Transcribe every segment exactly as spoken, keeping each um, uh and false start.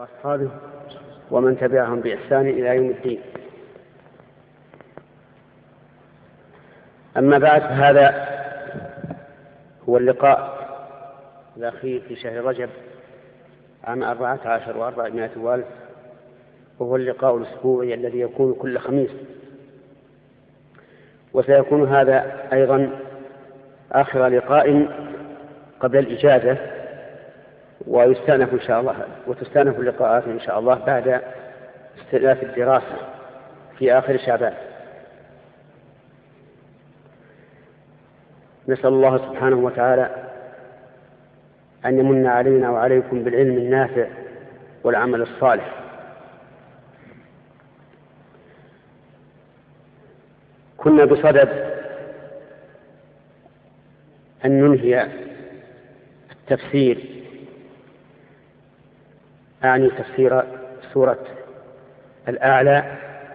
وأصحابه ومن تبعهم بإحسان إلى يوم الدين. أما بعد، هذا هو اللقاء الأخير في شهر رجب عام أربعة عشر وأربعمائة والف، وهو اللقاء الأسبوعي الذي يكون كل خميس، وسيكون هذا أيضا آخر لقاء قبل الإجازة، ويستأنف إن شاء الله وتستأنف اللقاءات إن شاء الله بعد استئناف الدراسة في آخر شعبان. نسأل الله سبحانه وتعالى أن يمن علينا وعليكم بالعلم النافع والعمل الصالح. كنا بصدد أن ننهي التفسير، أعني تفسير سورة الأعلى،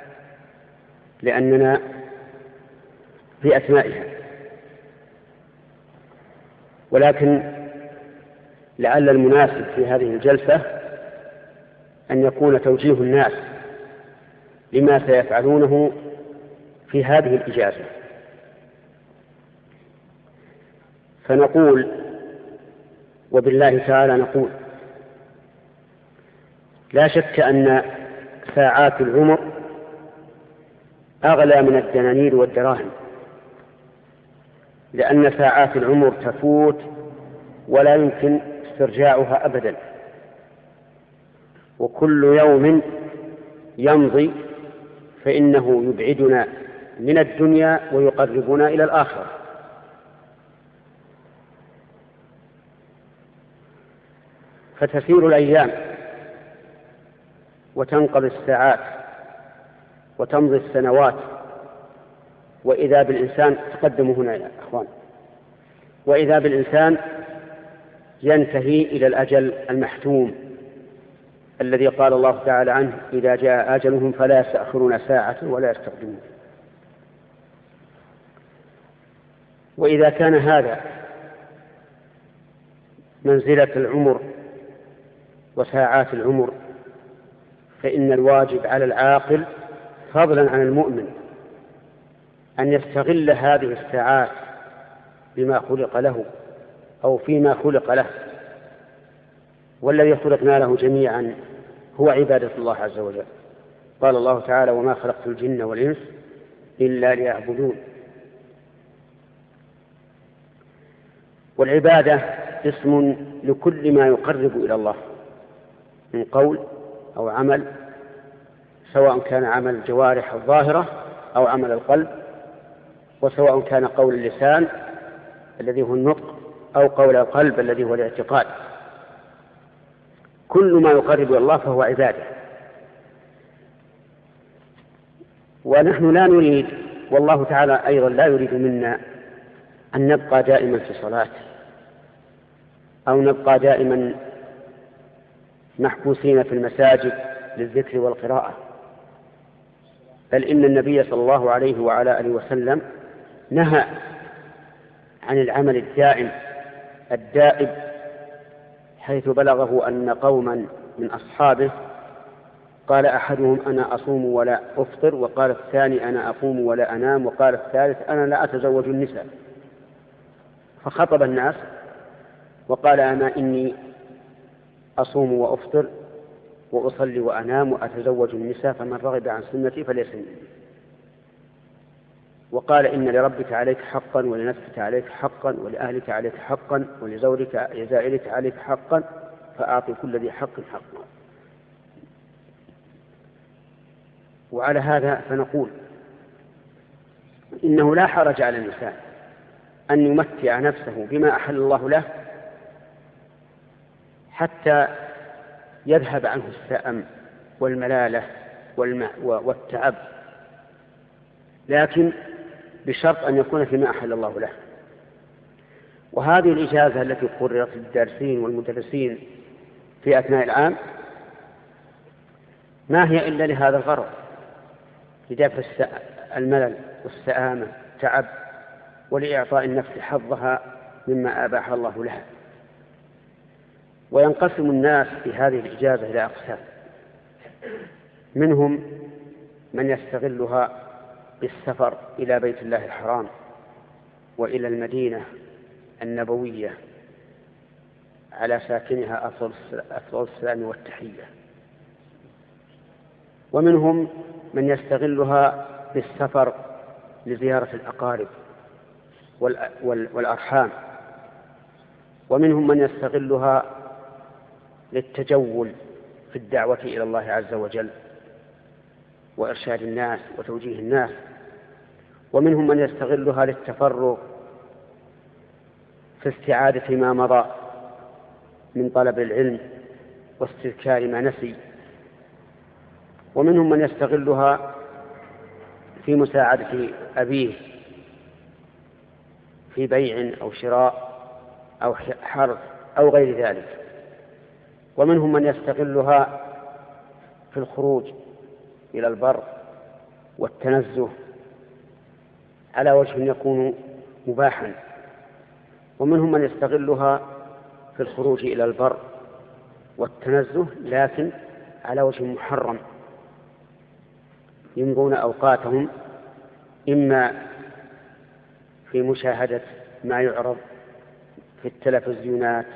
لأننا في أثنائها، ولكن لعل المناسب في هذه الجلسة أن يكون توجيه الناس لما سيفعلونه في هذه الإجازة. فنقول وبالله تعالى نقول: لا شك أن ساعات العمر أغلى من الدنانير والدراهم، لأن ساعات العمر تفوت ولا يمكن استرجاعها أبدا، وكل يوم يمضي فإنه يبعدنا من الدنيا ويقربنا إلى الآخرة. فتسير الأيام وتنقضي الساعات وتمضي السنوات، وإذا بالإنسان تقدموا هنا يا أخوان وإذا بالإنسان ينتهي إلى الأجل المحتوم الذي قال الله تعالى عنه: إذا جاء أجلهم فلا يستأخرون ساعة ولا يستقدمون. وإذا كان هذا منزلة العمر وساعات العمر، فإن الواجب على العاقل فضلا عن المؤمن أن يستغل هذه الساعات بما خلق له أو فيما خلق له، والذي خلقنا له جميعا هو عبادة الله عز وجل. قال الله تعالى: وما خلقت الجن والإنس إلا ليعبدون. والعبادة اسم لكل ما يقرب إلى الله من قول أو عمل، سواء كان عمل الجوارح الظاهرة أو عمل القلب، وسواء كان قول اللسان الذي هو النطق أو قول القلب الذي هو الاعتقاد. كل ما يقرب إلى الله فهو عبادة. ونحن لا نريد، والله تعالى أيضا لا يريد منا أن نبقى دائما في صلاة أو نبقى دائما محبوسين في المساجد للذكر والقراءة، بل إن النبي صلى الله عليه وعلى آله وسلم نهى عن العمل الدائم الدائب، حيث بلغه أن قوما من أصحابه قال أحدهم: أنا أصوم ولا أفطر، وقال الثاني: أنا أقوم ولا أنام، وقال الثالث: أنا لا أتزوج النساء. فخطب الناس وقال: أنا إني أصوم وأفطر وأصلي وأنام وأتزوج النساء، فمن رغب عن سنتي فليس مني. وقال: إن لربك عليك حقا، ولنفسك عليك حقا، ولأهلك عليك حقا، ولزوجك يزائلك عليك حقا، فأعطي كل ذي حق حقا. وعلى هذا فنقول إنه لا حرج على الإنسان أن يمتع نفسه بما أحل الله له حتى يذهب عنه السأم والملالة والتعب، لكن بشرط أن يكون فيما أحل الله له. وهذه الإجازة التي قررت للدارسين والمدرسين في أثناء العام ما هي إلا لهذا الغرض، لدفع الملل والسآمة والتعب، ولإعطاء النفس حظها مما أباح الله لها. وينقسم الناس في هذه الإجازة إلى أقسام. منهم من يستغلها بالسفر إلى بيت الله الحرام وإلى المدينة النبوية على ساكنها أفضل السلام والتحية. ومنهم من يستغلها بالسفر لزيارة الأقارب والأرحام. ومنهم من يستغلها للتجول في الدعوة إلى الله عز وجل وإرشاد الناس وتوجيه الناس. ومنهم من يستغلها للتفرغ في استعادة ما مضى من طلب العلم واستذكار ما نسي. ومنهم من يستغلها في مساعدة أبيه في بيع أو شراء أو حرث أو غير ذلك. ومنهم من يستغلها في الخروج إلى البر والتنزه على وجه يكون مباحا. ومنهم من يستغلها في الخروج إلى البر والتنزه لكن على وجه محرم، يمضون أوقاتهم إما في مشاهدة ما يعرض في التلفزيونات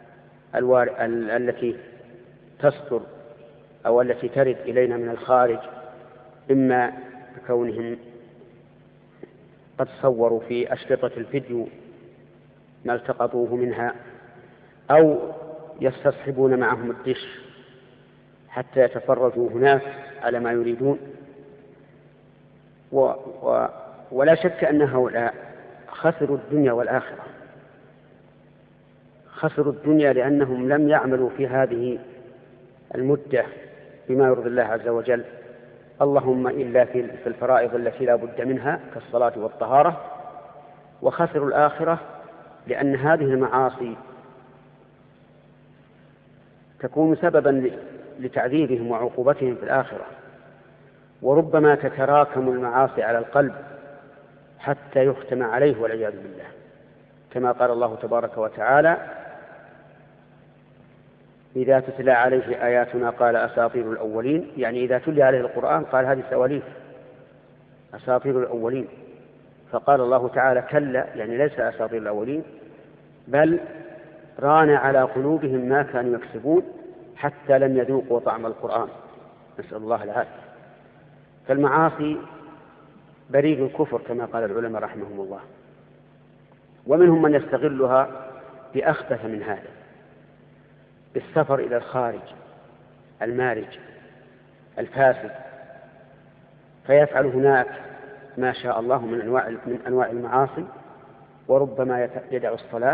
التي تصدر أو التي ترد إلينا من الخارج، إما بكونهم قد صوروا في أشرطة الفيديو ما التقطوه منها، أو يستصحبون معهم الدش حتى يتفرجوا هناك على ما يريدون. و و ولا شك أن هؤلاء خسروا الدنيا والآخرة. خسروا الدنيا لأنهم لم يعملوا في هذه المدة بما يرضي الله عز وجل، اللهم إلا في الفرائض التي لا بد منها كالصلاة والطهارة. وخسروا الآخرة لأن هذه المعاصي تكون سببا لتعذيبهم وعقوبتهم في الآخرة. وربما تتراكم المعاصي على القلب حتى يختم عليه والعياذ بالله، كما قال الله تبارك وتعالى: إذا تتلى عليه آياتنا قال أساطير الأولين، يعني إذا تلي عليه القرآن قال هذه سواليف أساطير الأولين. فقال الله تعالى: كلا، يعني ليس أساطير الأولين، بل ران على قلوبهم ما كانوا يكسبون حتى لم يذوقوا طعم القرآن، نسأل الله العافية. فالمعاصي بريد الكفر كما قال العلماء رحمهم الله. ومنهم من يستغلها بأخبث من هذا، بالسفر إلى الخارج المارج الفاسد، فيفعل هناك ما شاء الله من أنواع من أنواع المعاصي، وربما يدع الصلاة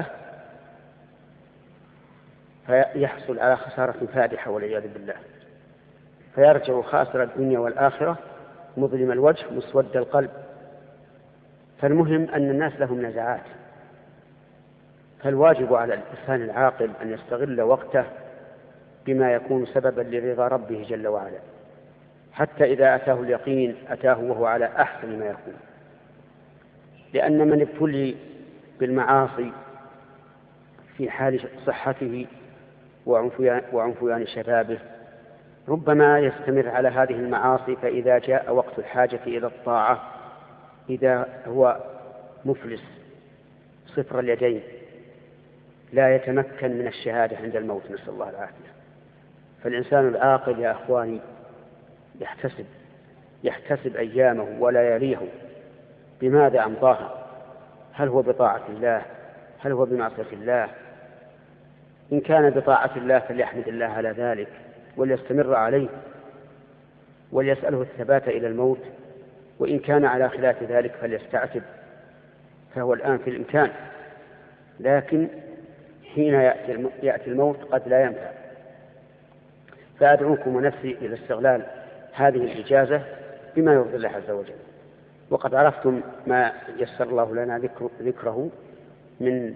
فيحصل على خسارة فادحة والعياذ بالله، فيرجع خاسر الدنيا والآخرة مظلم الوجه مسود القلب. فالمهم أن الناس لهم نزعات، فالواجب على الإنسان العاقل أن يستغل وقته بما يكون سببا لرضا ربه جل وعلا، حتى إذا أتاه اليقين أتاه وهو على أحسن ما يكون. لأن من ابتلي بالمعاصي في حال صحته وعنفيان شبابه ربما يستمر على هذه المعاصي، فإذا جاء وقت الحاجة إلى الطاعة إذا هو مفلس صفر اليدين لا يتمكن من الشهادة عند الموت، نسأل الله العافية. فالإنسان العاقل يا أخواني يحتسب يحتسب أيامه ولياليه بماذا أمضاها، هل هو بطاعة الله، هل هو بمعصية الله؟ إن كان بطاعة الله فليحمد الله على ذلك وليستمر عليه وليسأله الثبات إلى الموت، وإن كان على خلاف ذلك فليستعتب، فهو الآن في الإمكان، لكن حين يأتي الموت قد لا ينفع. فأدعوكم ونفسي إلى استغلال هذه الإجازة بما يرضي الله عز وجل. وقد عرفتم ما يسر الله لنا ذكر ذكره من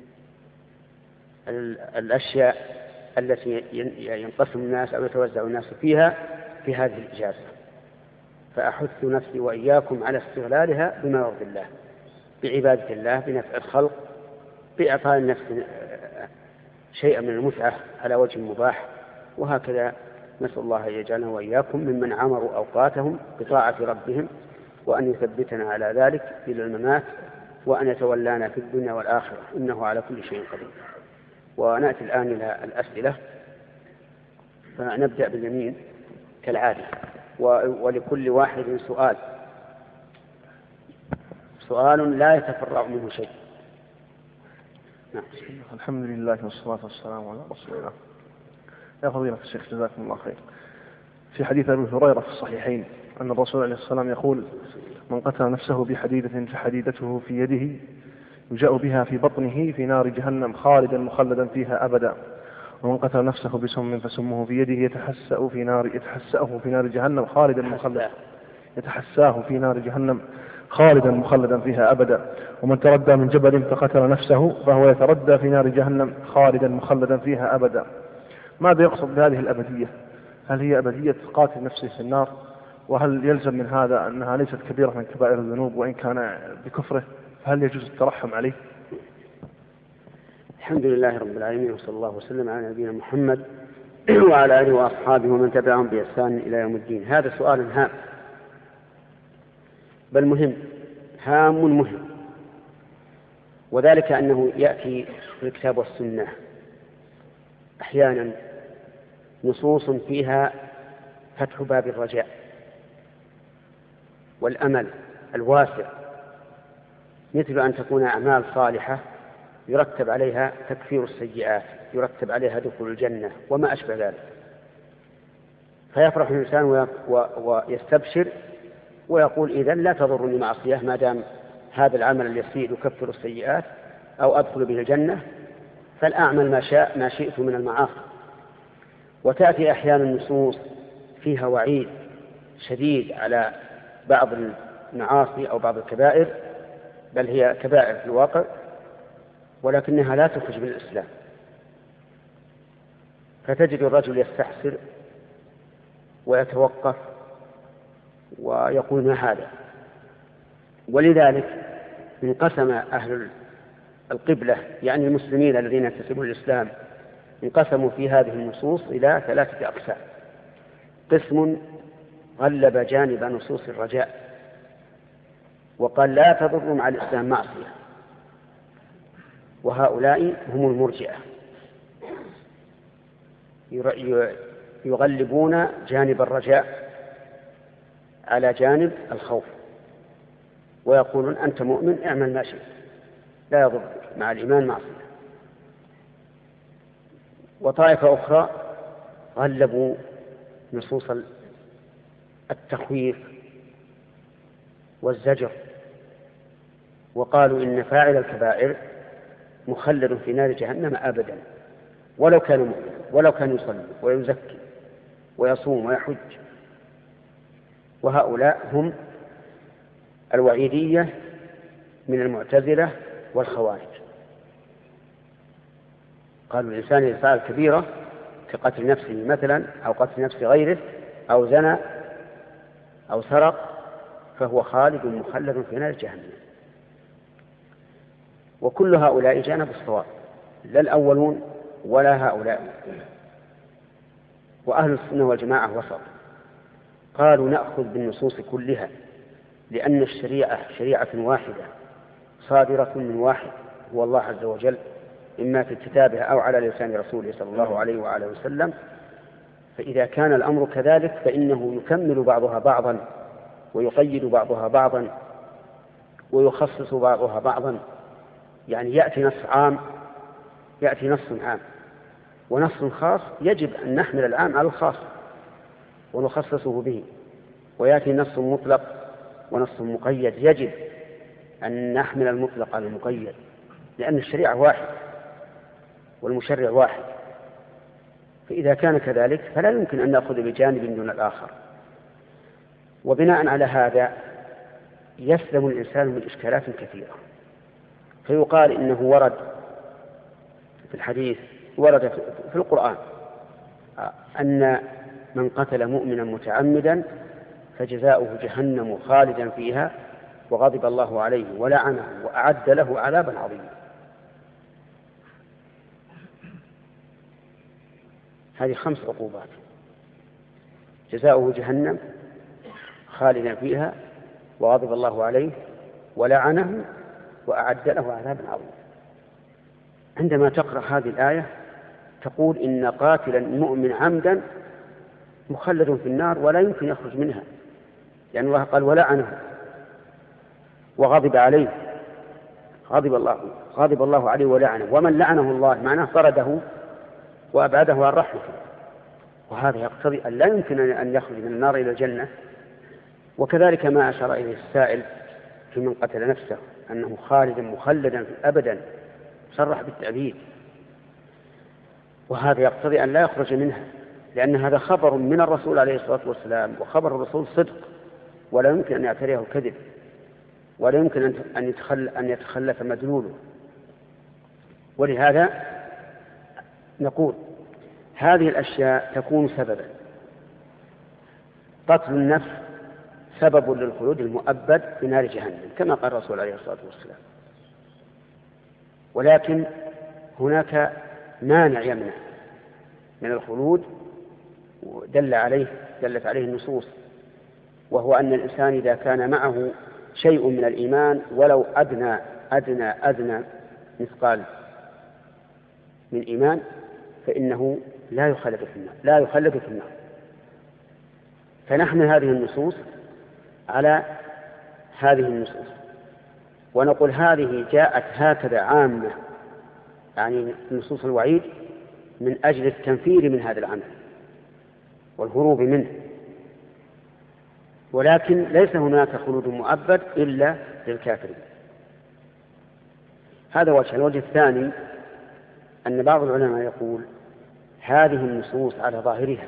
الأشياء التي ينقسم الناس أو يتوزع الناس فيها في هذه الإجازة، فأحث نفسي وإياكم على استغلالها بما يرضي الله، بعبادة الله، بنفع الخلق، بإعطاء النفس شيئا من المتعة على وجه مباح. وهكذا نسأل الله أن يجعلنا وإياكم ممن عمروا أوقاتهم بطاعة ربهم، وأن يثبتنا على ذلك إلى الممات، وأن يتولانا في الدنيا والآخرة، إنه على كل شيء قدير. ونأتي الآن إلى الأسئلة، فنبدأ باليمين كالعادة، ولكل واحد سؤال سؤال لا يتفرع منه شيء. نعم. الحمد لله والصلاة والسلام على رسول الله. يا فضيلة الشيخ جزاكم الله خير، في حديث أبي هريرة في الصحيحين أن الرسول عليه الصلاة والسلام يقول: من قتل نفسه بحديدة فحديدته في يده يجاء بها في بطنه في نار جهنم خالدا مخلدا فيها أبدا، ومن قتل نفسه بسم فسمه في يده يتحسأ في نار يتحسأه في نار جهنم خالدا مخلدا يتحساه في نار جهنم خالدا مخلدا فيها أبدا، ومن تردى من جبل فقتل نفسه فهو يتردى في نار جهنم خالدا مخلدا فيها أبدا. ماذا يقصد بهذه الأبدية؟ هل هي أبدية قاتل نفسه في النار؟ وهل يلزم من هذا أنها ليست كبيرة من كبائر الذنوب وإن كان بكفره؟ فهل يجوز الترحم عليه؟ الحمد لله رب العالمين، وصلى الله وسلم على نبينا محمد وعلى آله وأصحابه ومن تبعهم بإحسان إلى يوم الدين. هذا سؤال هام، بل مهم، هام مهم، وذلك أنه يأتي في الكتاب والسنة أحيانا نصوص فيها فتح باب الرجاء والأمل الواسع، مثل أن تكون أعمال صالحة يرتب عليها تكفير السيئات، يرتب عليها دخول الجنة وما أشبه ذلك، فيفرح الإنسان ويستبشر ويقول: إذن لا تضرني معصية ما دام هذا العمل اليسير يكفر السيئات أو أدخل به الجنة، فالأعمل ما شاء ما شئت من المعاصي. وتأتي أحيانا النصوص فيها وعيد شديد على بعض المعاصي أو بعض الكبائر، بل هي كبائر في الواقع، ولكنها لا تخرج من الإسلام، فتجد الرجل يستحسر ويتوقف ويقول: ما هذا؟ ولذلك انقسم أهل القبلة، يعني المسلمين الذين ينتسبون للإسلام، انقسموا في هذه النصوص إلى ثلاثة أقسام. قسم غلب جانب نصوص الرجاء وقال: لا تضر مع الإسلام معصية، وهؤلاء هم المرجئة، يغلبون جانب الرجاء على جانب الخوف، ويقولون: أنت مؤمن اعمل ما شئت لا يضر مع الإيمان معصية. وطائفة أخرى غلبوا نصوص التخويف والزجر، وقالوا: إن فاعل الكبائر مخلد في نار جهنم أبدا، ولو كان مؤمنا، ولو كان يصلي ويزكي ويصوم ويحج. وهؤلاء هم الوعيدية من المعتزلة والخوارج. قالوا: الإنسان إذا فعل كبيرة كقتل نفسه مثلا أو قتل نفس غيره أو زنى أو سرق فهو خالد مخلد في نار جهنم. وكل هؤلاء جانب الصواب، لا الأولون ولا هؤلاء. وأهل السنة والجماعة وسط، قالوا: نأخذ بالنصوص كلها، لأن الشريعة شريعة واحدة صادرة من واحد هو الله عز وجل، إما في كتابه أو على لسان رسوله صلى الله عليه وآله وسلم. فإذا كان الأمر كذلك فإنه يكمل بعضها بعضا ويقيد بعضها بعضا ويخصص بعضها بعضا، يعني يأتي نص عام يأتي نص عام ونص خاص، يجب أن نحمل العام على الخاص ونخصصه به، ويأتي نص مطلق ونص مقيد، يجب أن نحمل المطلق على المقيد، لأن الشريعة واحد والمشرع واحد. فإذا كان كذلك فلا يمكن أن نأخذ بجانب دون الآخر. وبناء على هذا يسلم الإنسان من إشكالات كثيرة، فيقال إنه ورد في الحديث، ورد في القرآن، أن من قتل مؤمنا متعمدا فجزاؤه جهنم خالدا فيها وغضب الله عليه ولعنه وأعد له عذابا عظيما. هذه خمس عقوبات: جزاؤه جهنم خالدا فيها، وغضب الله عليه، ولعنه، وأعد له عذابا عظيما. عندما تقرأ هذه الآية تقول إن قاتلا مؤمن عمدا مخلد في النار ولا يمكن يخرج منها، يعني الله قال ولعنه وغضب عليه، غضب الله غضب الله عليه ولعنه، ومن لعنه الله معناه طرده وأبعده عن رحمته، وهذا يقتضي أن لا يمكن أن يخرج من النار إلى الجنة. وكذلك ما أشار إليه السائل في من قتل نفسه أنه خالدا مخلدا أبدا، صرح بالتأبيد، وهذا يقتضي أن لا يخرج منها، لأن هذا خبر من الرسول عليه الصلاة والسلام، وخبر الرسول صدق ولا يمكن أن يعتريه كذب، ولا يمكن أن يتخل أن يتخلف مدلوله. ولهذا نقول هذه الأشياء تكون سببا. قتل النفس سبب للخلود المؤبد في نار جهنم كما قال الرسول عليه الصلاة والسلام، ولكن هناك مانع يمنع من الخلود دل عليه دلت عليه النصوص، وهو أن الإنسان إذا كان معه شيء من الإيمان ولو أدنى أدنى أدنى مثقال من إيمان فإنه لا يخلد في النار لا يخلد في النار. فنحمل هذه النصوص على هذه النصوص ونقول هذه جاءت هكذا عامة، يعني نصوص الوعيد، من أجل التنفير من هذا العمل والهروب منه، ولكن ليس هناك خلود مؤبد إلا للكافرين. هذا وجه. الوجه الثاني أن بعض العلماء يقول هذه النصوص على ظاهرها،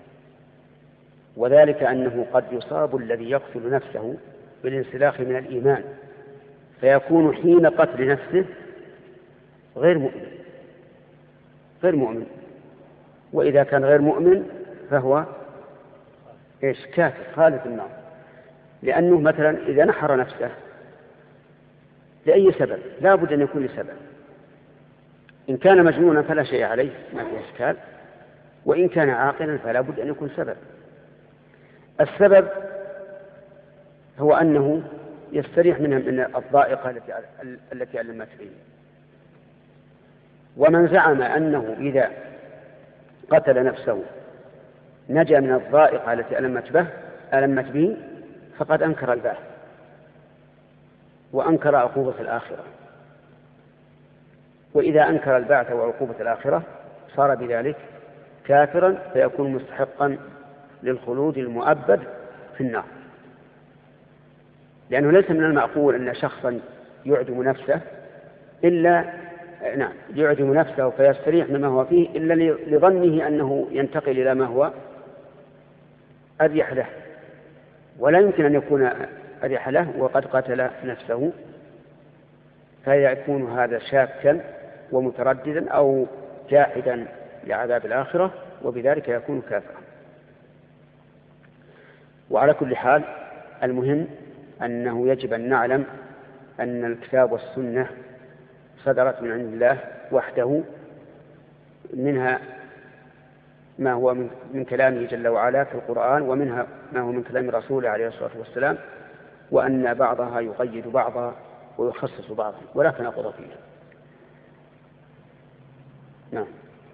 وذلك أنه قد يصاب الذي يقتل نفسه بالانسلاخ من الإيمان، فيكون حين قتل نفسه غير مؤمن غير مؤمن وإذا كان غير مؤمن فهو إيش؟ كافر خالد في النار. لأنه مثلا إذا نحر نفسه لأي سبب لا بد أن يكون لسبب، إن كان مجنونا فلا شيء عليه ما فيه إشكال، وإن كان عاقلا فلا بد أن يكون سبب. السبب هو أنه يستريح منها من الضائقة التي التي ألمت به. ومن زعم أنه إذا قتل نفسه نجا من الضائقة التي ألمت به ألمت به فقد أنكر البعث وأنكر عقوبة الآخرة، وإذا أنكر البعث وعقوبة الآخرة صار بذلك كافرا فيكون مستحقا للخلود المؤبد في النار، لأنه ليس من المعقول أن شخصا يعدم نفسه إلا نعم يعدم نفسه فيستريح مما هو فيه إلا لظنه أنه ينتقل إلى ما هو أريح له، ولا يمكن أن يكون أريح له وقد قتل نفسه، فيكون هذا شاكا ومترددا أو جاحدا لعذاب الآخرة، وبذلك يكون كافرا. وعلى كل حال المهم أنه يجب أن نعلم أن الكتاب والسنة صدرت من عند الله وحده، منها ما هو من كلامه جل وعلا في القرآن، ومنها ما هو من كلام رسوله عليه الصلاة والسلام، وأن بعضها يقيد بعضها ويخصص بعضها ولا تناقض فيه. نعم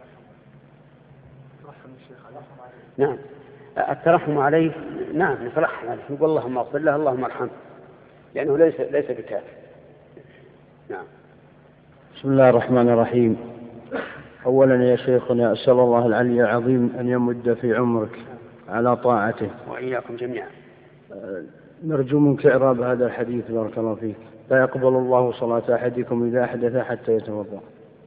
نعم الترحم عليه، نعم نترحم عليه، نقول اللهم اغفر له اللهم ارحمه، لأنه ليس ليس بكافر. نعم. بسم الله الرحمن الرحيم. أولا يا شيخنا أسأل الله العلي العظيم أن يمد في عمرك على طاعته وإياكم جميعا. نرجو منك إعراب هذا الحديث بارك الله فيك. لا يقبل الله صلاة أحدكم إذا أحدث حتى يتوضأ.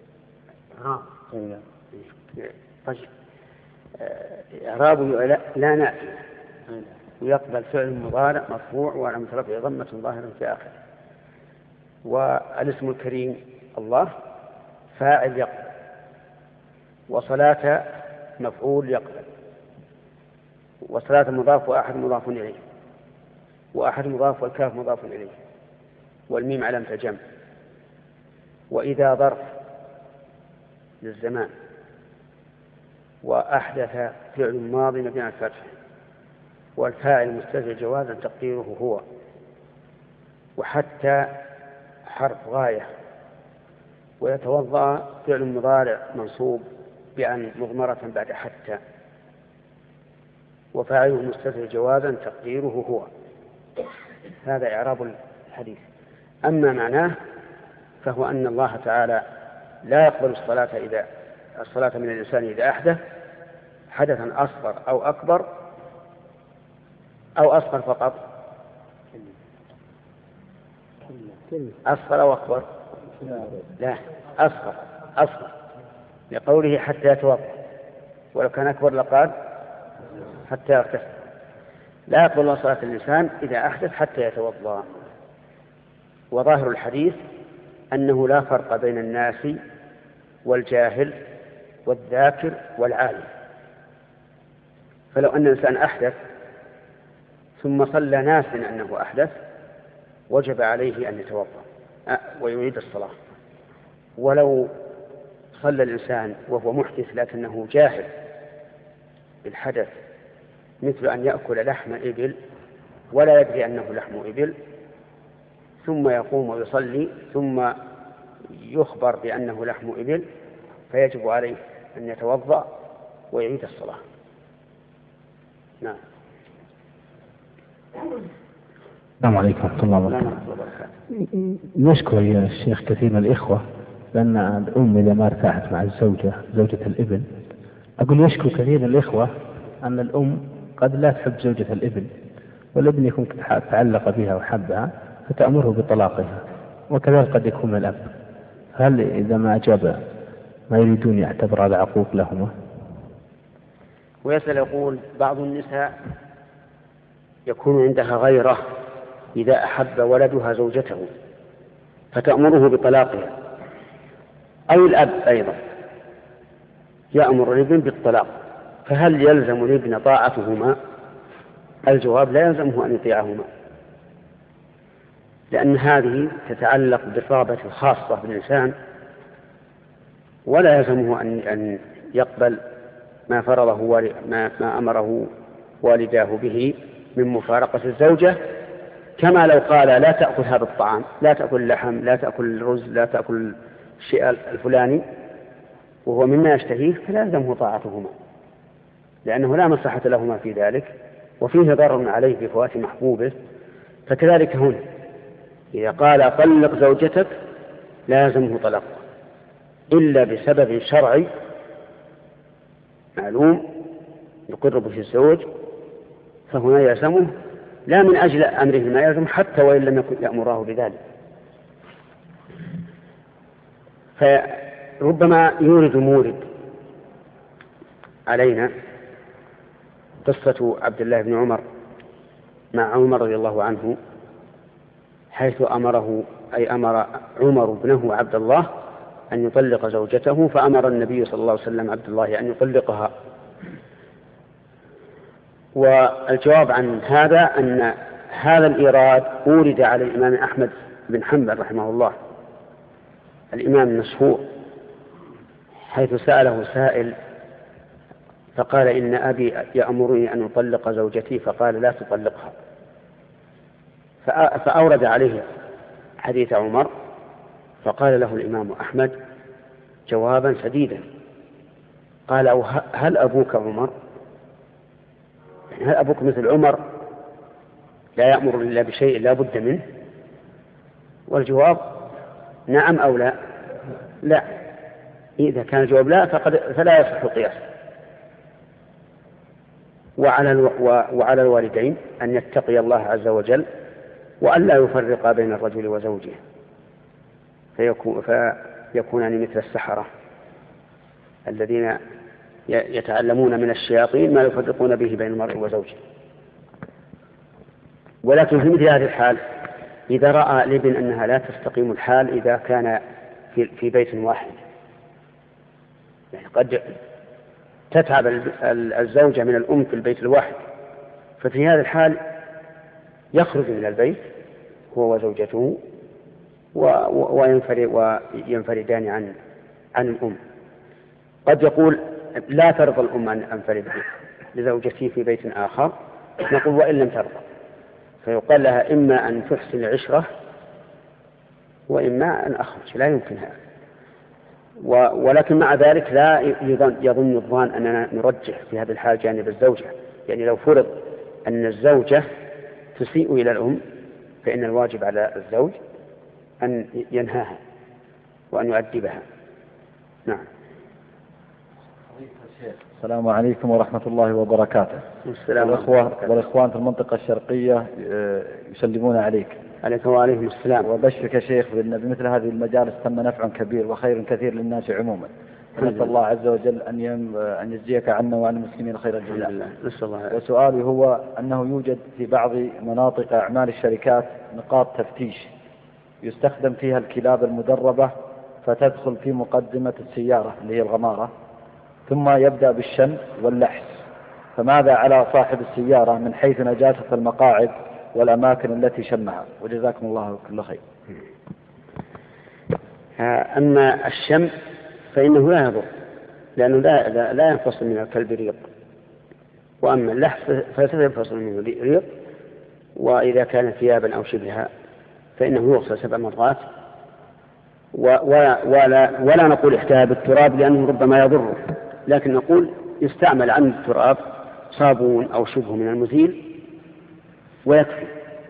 طيب إعراب لا, لا نأتي ويقبل فعل مضارع مرفوع وعلامة رفعه ضمة ظاهرة في آخره، والاسم الكريم الله فاعل يقبل، وصلاة مفعول يقبل، وصلاة مضاف وأحد مضاف إليه، وأحد مضاف والكاف مضاف إليه، والميم علامة جمع، وإذا ظرف للزمان، وأحدث فعل ماضي مبني على الفتح، والفاعل مستتر جوازا تقديره هو، وحتى حرف غاية، ويتوضأ فعل مضارع منصوب بأن مضمرة بعد حتى، وفاعله مستتر جوازا تقديره هو. هذا إعراب الحديث. أما معناه فهو أن الله تعالى لا يقبل الصلاة إذا الصلاة من الإنسان إذا أحدث حدثا أصغر أو أكبر أو أصغر فقط، أصغر أو أكبر، لا أصغر أصغر لقوله حتى يتوضأ، ولو كان أكبر لقال حتى يغتسل. لا يقبل الله صلاة الإنسان إذا أحدث حتى يتوضأ. وظاهر الحديث أنه لا فرق بين الناس والجاهل والذاكر والعالم، فلو أن الإنسان أحدث ثم صلى ناسا أنه أحدث وجب عليه أن يتوضأ ويعيد الصلاة، ولو صلى الإنسان وهو محدث لكنه جاهل بالحدث، مثل أن يأكل لحم إبل ولا يدري أنه لحم إبل ثم يقوم ويصلي ثم يخبر بأنه لحم إبل، فيجب عليه أن يتوضأ ويعيد الصلاة. نعم. السلام عليكم ورحمة الله وبركاته. نشكر يا الشيخ كثير من الإخوة لأن الأم إذا ما ارتاحت مع الزوجة زوجة الابن، أقول يشكو كثير من الإخوة أن الأم قد لا تحب زوجة الابن والابن يكون تعلق بها وحبها فتأمره بطلاقها، وكذلك قد يكون من الأب. هل إذا ما أجاب ما يريدون يعتبر هذا عقوق لهما؟ ويسأل يقول بعض النساء يكون عندها غيرة إذا أحب ولدها زوجته فتأمره بطلاقها، أو الأب أيضا يأمر الابن بالطلاق، فهل يلزم الابن طاعتهما؟ الجواب لا يلزمه أن يطيعهما، لأن هذه تتعلق بالرغبة الخاصة بالإنسان، ولا يلزمه أن يقبل ما فرضه ما, ما أمره والداه به من مفارقة الزوجة، كما لو قال لا تأكل هذا الطعام، لا تأكل اللحم، لا تأكل الرز، لا تأكل الشيء الفلاني وهو مما يشتهيه، فلا يلزمه طاعتهما، لأنه لا مصلحة لهما في ذلك وفيه ضرر عليه بفوات محبوبه. فكذلك هنا إذا قال طلق زوجتك لا يلزمه طلاقها إلا بسبب شرعي معلوم يقر به الزوج، فهنا يلزمه لا من أجل أمره ما يلزم حتى وإن لم يكن يأمره بذلك. فربما يورد مورد علينا قصة عبد الله بن عمر مع عمر رضي الله عنه، حيث أمره أي أمر عمر بنه عبد الله أن يطلق زوجته، فأمر النبي صلى الله عليه وسلم عبد الله أن يطلقها. والجواب عن هذا أن هذا الإيراد أورد على الإمام أحمد بن حنبل رحمه الله، الإمام المشهور، حيث سأله سائل فقال إن أبي يأمرني أن أطلق زوجتي، فقال لا تطلقها، فأورد عليه حديث عمر، فقال له الإمام أحمد جوابا سديدا، قال أو هل أبوك عمر؟ هل أبوك مثل عمر لا يأمر إلا بشيء لا بد منه؟ والجواب نعم أو لا؟ لا. إذا كان الجواب لا فقد فلا يصح القياس. وعلى الو... وعلى الوالدين أن يتقي الله عز وجل وأن لا يفرق بين الرجل وزوجه فيكون... فيكونان مثل السحرة الذين يتعلمون من الشياطين ما يفرقون به بين المرء وزوجه. ولكن في مثل هذه الحال إذا رأى الابن أنها لا تستقيم الحال إذا كان في, في بيت واحد، يعني قد تتعب الزوجة من الأم في البيت الواحد، ففي هذا الحال يخرج من البيت هو وزوجته وينفردان عن عن الأم. قد يقول لا ترضى الأم أن أنفرد لزوجتي في بيت آخر، نقول وإن لم ترضى، فيقال لها إما أن تحسن العشرة وإما أن أخرج، لا يمكنها. ولكن مع ذلك لا يظن الظان أننا نرجح في هذه الحال جانب الزوجة، يعني لو فرض أن الزوجة تسيء إلى الأم فإن الواجب على الزوج أن ينهاها وأن يؤدبها. نعم. السلام عليكم ورحمة الله وبركاته. السلام والأخوة والإخوان في المنطقة الشرقية يسلمون عليك. عليكم وعليكم السلام. وبشرك يا شيخ بأن بمثل هذه المجالس تم نفع كبير وخير كثير للناس عموما. نسأل الله عز وجل أن أن يجزيك عنا وعن المسلمين خير الجزاء. وسؤالي هو أنه يوجد في بعض مناطق أعمال الشركات نقاط تفتيش يستخدم فيها الكلاب المدربة فتدخل في مقدمة السيارة اللي هي الغمارة، ثم يبدأ بالشن واللحس، فماذا على صاحب السيارة من حيث نجاسة المقاعد والأماكن التي شمها؟ وجزاكم الله كل خير. أما الشم فإنه لا يضر، لأنه لا, لا, لا ينفصل من الكلب ريق، وأما اللحس فسينفصل منه ريق، وإذا كان ثيابا أو شبهها فإنه يغسل سبع مرات، ولا, ولا, ولا نقول احتها بالتراب لأنه ربما يضره، لكن نقول يستعمل عن التراب صابون أو شبه من المزيل ويكفي.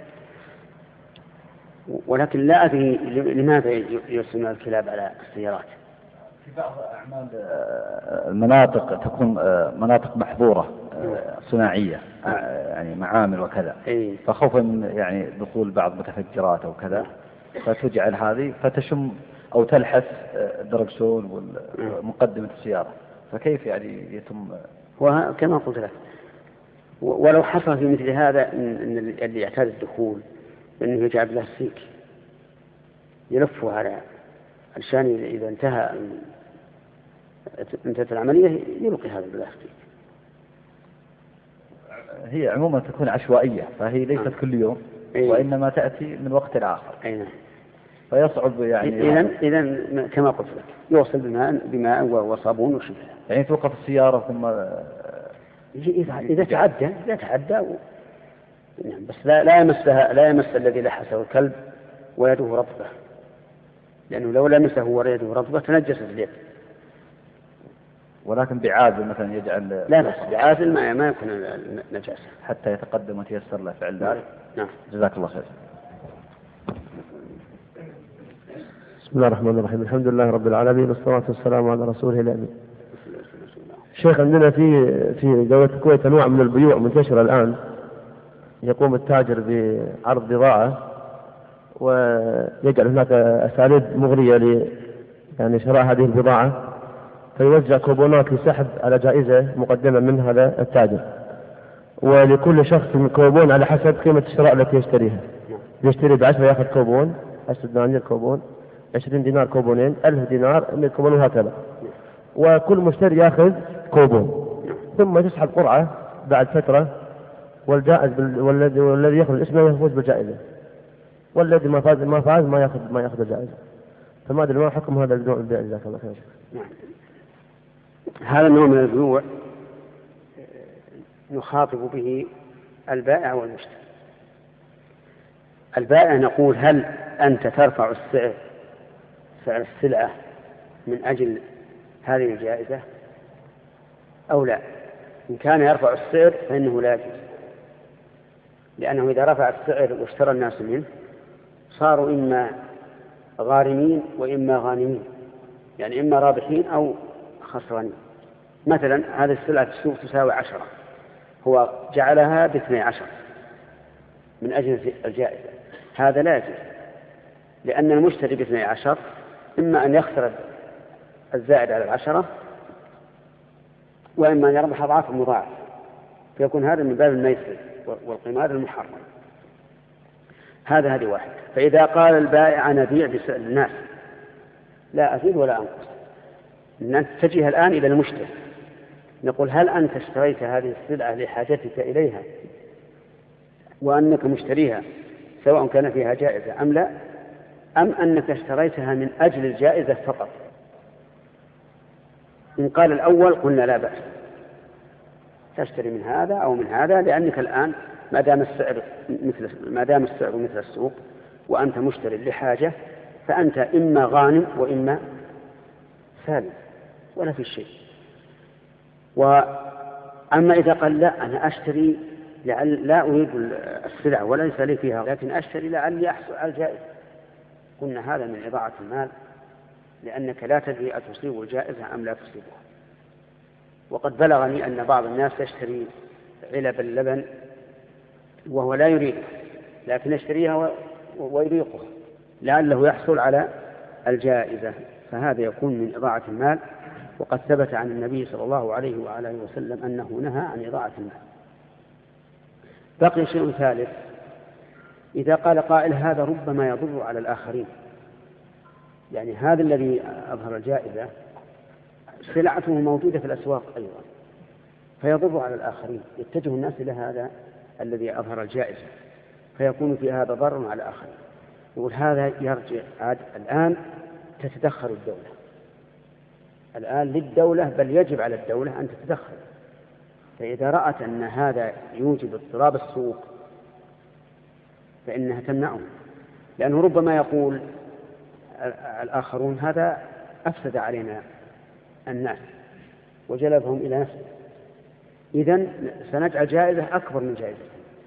ولكن لا أدري لماذا يرسلون الكلاب على السيارات. في بعض أعمال المناطق تكون مناطق محظورة صناعية، يعني معامل وكذا، فخوفا يعني دخول بعض متفجرات أو كذا فتجعل هذه فتشم أو تلحس الدركسون ومقدمة السيارة، فكيف يعني يتم؟ وكما قلت لك، ولو حصل في مثل هذا أن اللي يعتاد الدخول أنه يجعل بلاستيك يلفه على علشان إذا انتهى انتهت العملية يلقي هذا البلاستيك. هي عموما تكون عشوائية، فهي ليست آه. كل يوم، أيه. وإنما تأتي من وقت آخر، أيه. فيصعب يعني. إذن إذن كما قلت لك يوصل بماء بماء وصابون وشبه، يعني توقف السيارة ثم إذا إذا تعدى إذا تعدى و... نعم، بس لا لا يمسها لا يمس الذي لحسه الكلب ويده رطبة، لأنه لو لمسه ويده رطبة تنجست اليد. ولكن بعازل مثلا يجعل لا بس بعازل ما ما يكون نجاسة حتى يتقدم وتيسر له فعل ذلك. نعم. جزاك الله خير. بسم الله الرحمن الرحيم، الحمد لله رب العالمين والصلاة والسلام على رسوله الأمين. شيخ، عندنا في في دولة الكويت أنواع من البيوع منتشرة الآن، يقوم التاجر بعرض بضاعة ويجعل هناك أساليب مغرية ل يعني شراء هذه البضاعة، فيوزع كوبونات لسحب على جائزة مقدمة من هذا التاجر، ولكل شخص كوبون على حسب قيمة الشراء التي يشتريها. يشتري بعشرة يأخذ كوبون، عشرة دنانير كوبون، عشرين دينار كوبونين، ألف دينار مئة كوبون، وهكذا. وكل مشتري يأخذ كوبون، ثم تسحب قرعة بعد فترة، والجائز بال... والذي والذي يأخذ اسمه يفوز بالجائزة، والذي ما فاز ما فاز ما يأخذ ما يأخذ الجائزة. فما أدري ما حكم هذا النوع من البيع؟ جزاك الله خير. نعم. هذا النوع من البيوع نخاطب به البائع والمشتري. البائع نقول هل أنت ترفع السعر سعر السلعة من أجل هذه الجائزة أو لا؟ إن كان يرفع السعر فإنه لا يجوز، لأنه إذا رفع السعر واشترى الناس منه صاروا إما غارمين وإما غانمين، يعني إما رابحين أو خسرانين. مثلا هذه السلعة في السوق تساوي عشرة، هو جعلها باثني عشر من أجل الجائزة، هذا لا يجوز، لأن المشتري باثني عشر إما أن يخسر الزائد على العشرة، وإما أن يربح أضعاف مضاعف، فيكون هذا من باب الميسر والقمار المحرم. هذا هذه واحد. فإذا قال البائع أنا أبيع بسعر الناس لا أزيد ولا أنقص، نتجه الآن إلى المشتري، نقول هل أنت اشتريت هذه السلعة لحاجتك إليها وأنك مشتريها سواء كان فيها جائزة أم لا، أم أنك اشتريتها من أجل الجائزة فقط؟ إن قال الأول قلنا لا بأس، تشتري من هذا أو من هذا، لأنك الآن ما دام السعر مثل ما دام السعر مثل السوق وأنت مشتري لحاجة، فأنت إما غانم وإما سالم ولا في شيء. وأما إذا قال لا أنا أشتري لعل لا أريد السلع وليس لي فيها لكن أشتري لعلي أحصل على الجائزة، قلنا هذا من إضاعة المال، لأنك لا تدري أتصيب الجائزة أم لا تصيبها. وقد بلغني أن بعض الناس يشتري علب اللبن وهو لا يريد، لكن يشتريها ويريقها لعله يحصل على الجائزة، فهذا يكون من إضاعة المال. وقد ثبت عن النبي صلى الله عليه وعلى آله وسلم أنه نهى عن إضاعة المال. بقي شيء ثالث، إذا قال قائل هذا ربما يضر على الآخرين، يعني هذا الذي أظهر الجائزة سلعته موجودة في الأسواق أيضا فيضر على الآخرين، يتجه الناس إلى هذا الذي أظهر الجائزة فيكون في هذا ضرر على الآخرين. يقول هذا يرجع عاد الآن تتدخل الدولة، الآن للدولة بل يجب على الدولة أن تتدخل، فإذا رأت أن هذا يوجب اضطراب السوق فإنها تمنعه، لأنه ربما يقول الآخرون هذا أفسد علينا الناس وجلبهم إلى نفسه، إذن سنجعل جائزة أكبر من جائزة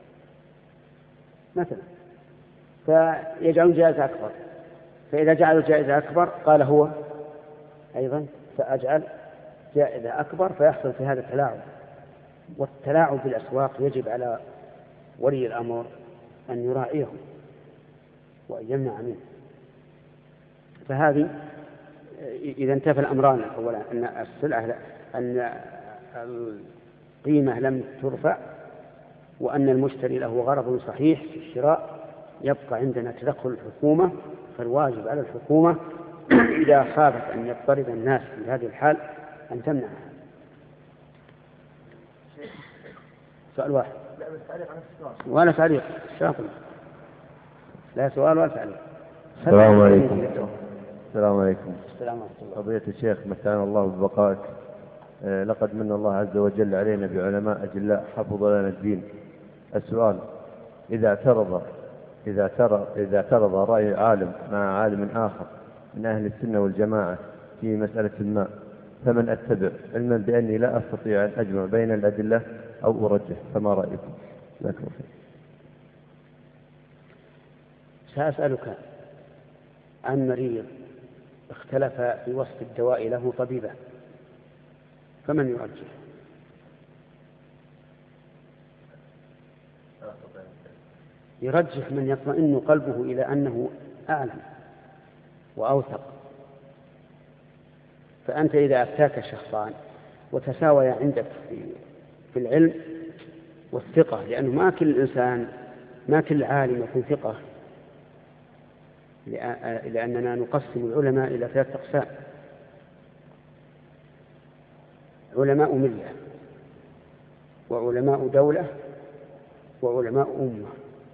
مثلا، فيجعلون جائزة أكبر، فإذا جعلوا جائزة أكبر قال هو أيضا فأجعل جائزة أكبر، فيحصل في هذا التلاعب. والتلاعب بالأسواق يجب على ولي الأمر أن يراعيه وأن يمنع منه. فهذه إذا انتفى الأمران أولا أن السلعة أن القيمة لم ترفع وأن المشتري له غرض صحيح في الشراء، يبقى عندنا تدخل الحكومة، فالواجب على الحكومة إذا خافت أن يضطرب الناس في هذه الحال أن تمنعها. سؤال واحد ولا تعليق شاطر، لا سؤال ولا تعليق. السلام عليكم. السلام عليكم. السلام ورحمة الله. قضية الشيخ متعنا الله ببقائك، آه لقد من الله عز وجل علينا بعلماء أجلاء حفظوا لنا الدين. السؤال: إذا اعترض إذا اعترض إذا اعترض رأي عالم مع عالم آخر من أهل السنة والجماعة في مسألة ما، فمن أتبع علما بأني لا أستطيع أن أجمع بين الأدلة أو أرجح، فما رأيكم؟ لكم سأسألك عن مريض اختلف في وصف الدواء له طبيبه، فمن يرجح؟ يرجح من يطمئن قلبه إلى أنه أعلم وأوثق. فأنت إذا أفتاك شخصان وتساويا عندك في العلم والثقة، لأنه ما كل إنسان ما كل عالم يكون ثقة، لأننا نقسم العلماء إلى ثلاثة أقسام: علماء ملة، وعلماء دولة، وعلماء أمة.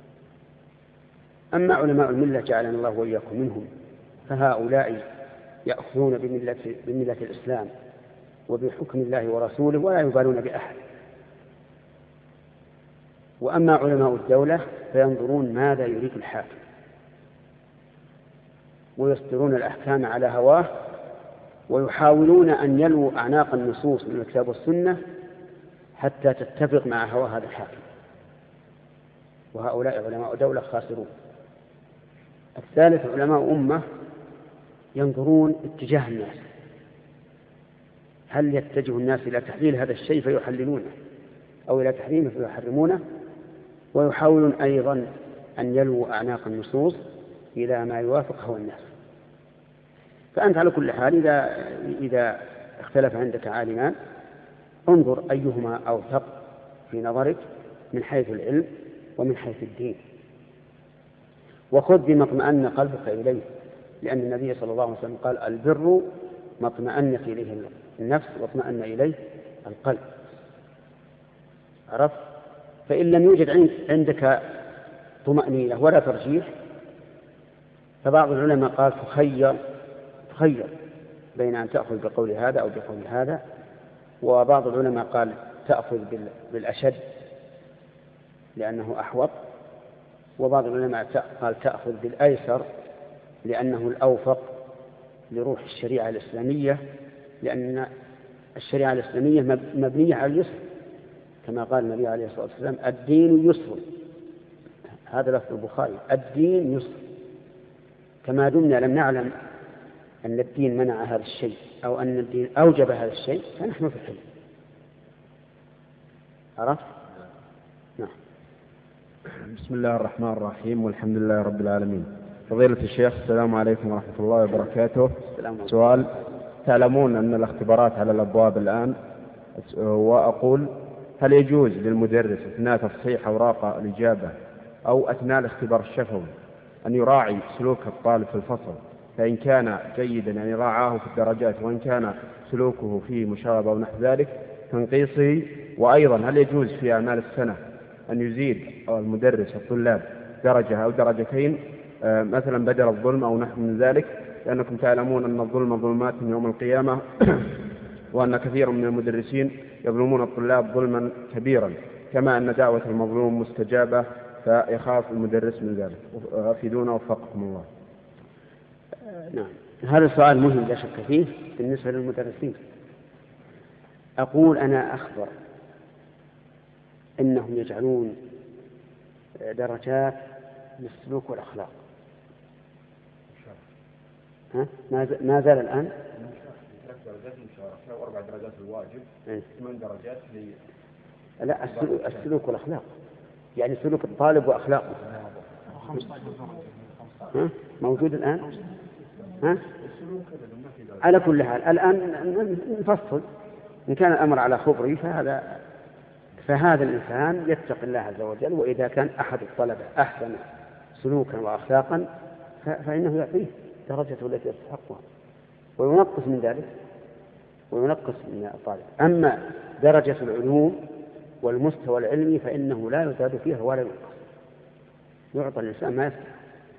أما علماء الملة جعلنا الله وإياكم منهم، فهؤلاء يأخذون بملة, بملة الإسلام وبحكم الله ورسوله ولا يبالون بأحد. وأما علماء الدولة فينظرون ماذا يريد الحاكم ويصدرون الأحكام على هواه، ويحاولون أن يلووا أعناق النصوص من الكتاب والسنة حتى تتفق مع هوى هذا الحاكم، وهؤلاء علماء دولة خاسرون. الثالث علماء أمة، ينظرون اتجاه الناس، هل يتجه الناس إلى تحليل هذا الشيء فيحللونه أو إلى تحريمه فيحرمونه، ويحاولون أيضا أن يلووا أعناق النصوص إلى ما يوافق هوى الناس. فأنت على كل حال إذا, إذا اختلف عندك عالمان انظر أيهما أوثق في نظرك من حيث العلم ومن حيث الدين، وخذ بما اطمأن قلبك إليه، لأن النبي صلى الله عليه وسلم قال: البر ما اطمأنت إليه النفس واطمأن إليه القلب. عرفت؟ فإن لم يوجد عندك طمأنينة ولا ترجيح، فبعض العلماء قال تخير تخير بين أن تأخذ بقول هذا أو بقول هذا. وبعض العلماء قال تأخذ بالأشد لأنه أحوط، وبعض العلماء قال تأخذ بالأيسر لأنه الأوفق لروح الشريعة الإسلامية، لأن الشريعة الإسلامية مبنية على اليسر كما قال النبي عليه الصلاة والسلام الدين يسر. هذا لفظ البخاري، الدين يسر. كما دمنا لم نعلم أن الدين منع هذا الشيء أو أن الدين أوجب هذا الشيء فنحن في الحل. عرفت؟ نعم. بسم الله الرحمن الرحيم والحمد لله رب العالمين. فضيلة الشيخ السلام عليكم ورحمة الله وبركاته. سؤال: تعلمون أن الاختبارات على الأبواب الآن، وأقول هل يجوز للمدرس أثناء تصحيح أوراق الإجابة أو أثناء الاختبار الشفوي أن يراعي سلوك الطالب في الفصل، فإن كان جيدا يعني راعاه في الدرجات، وإن كان سلوكه فيه مشاغبة أو نحو ذلك تنقيصه؟ وأيضا هل يجوز في أعمال السنة أن يزيد المدرس الطلاب درجة أو درجتين مثلا بدل الظلم أو نحو من ذلك، لأنكم تعلمون أن الظلم ظلمات من يوم القيامة وأن كثير من المدرسين يظلمون الطلاب ظلما كبيرا، كما أن دعوة المظلوم مستجابة فيخاف المدرس من ذلك. أفيدونا وفقكم الله. نعم، هذا السؤال مهم لا شك فيه بالنسبة للمدرسين. أقول أنا أخبر إنهم يجعلون درجات للسلوك والأخلاق. ها؟ ما زال الآن أربع درجات الواجب، ثمان درجات لي. لا، السلوك والأخلاق يعني سلوك الطالب وأخلاقه. ها؟ موجود الآن؟ ها؟ على كل حال الآن نفصل. إن كان الأمر على خبري فهذا فهذا الإنسان يتقي الله عز وجل، وإذا كان أحد الطلبة أحسن سلوكا وأخلاقا فإنه يعطيه درجته التي يستحقها وينقص من ذلك وينقص من الطالب. أما درجة العلوم والمستوى العلمي فإنه لا يزاد فيها ولا ينقص، يعطى الإنسان ما يستحق.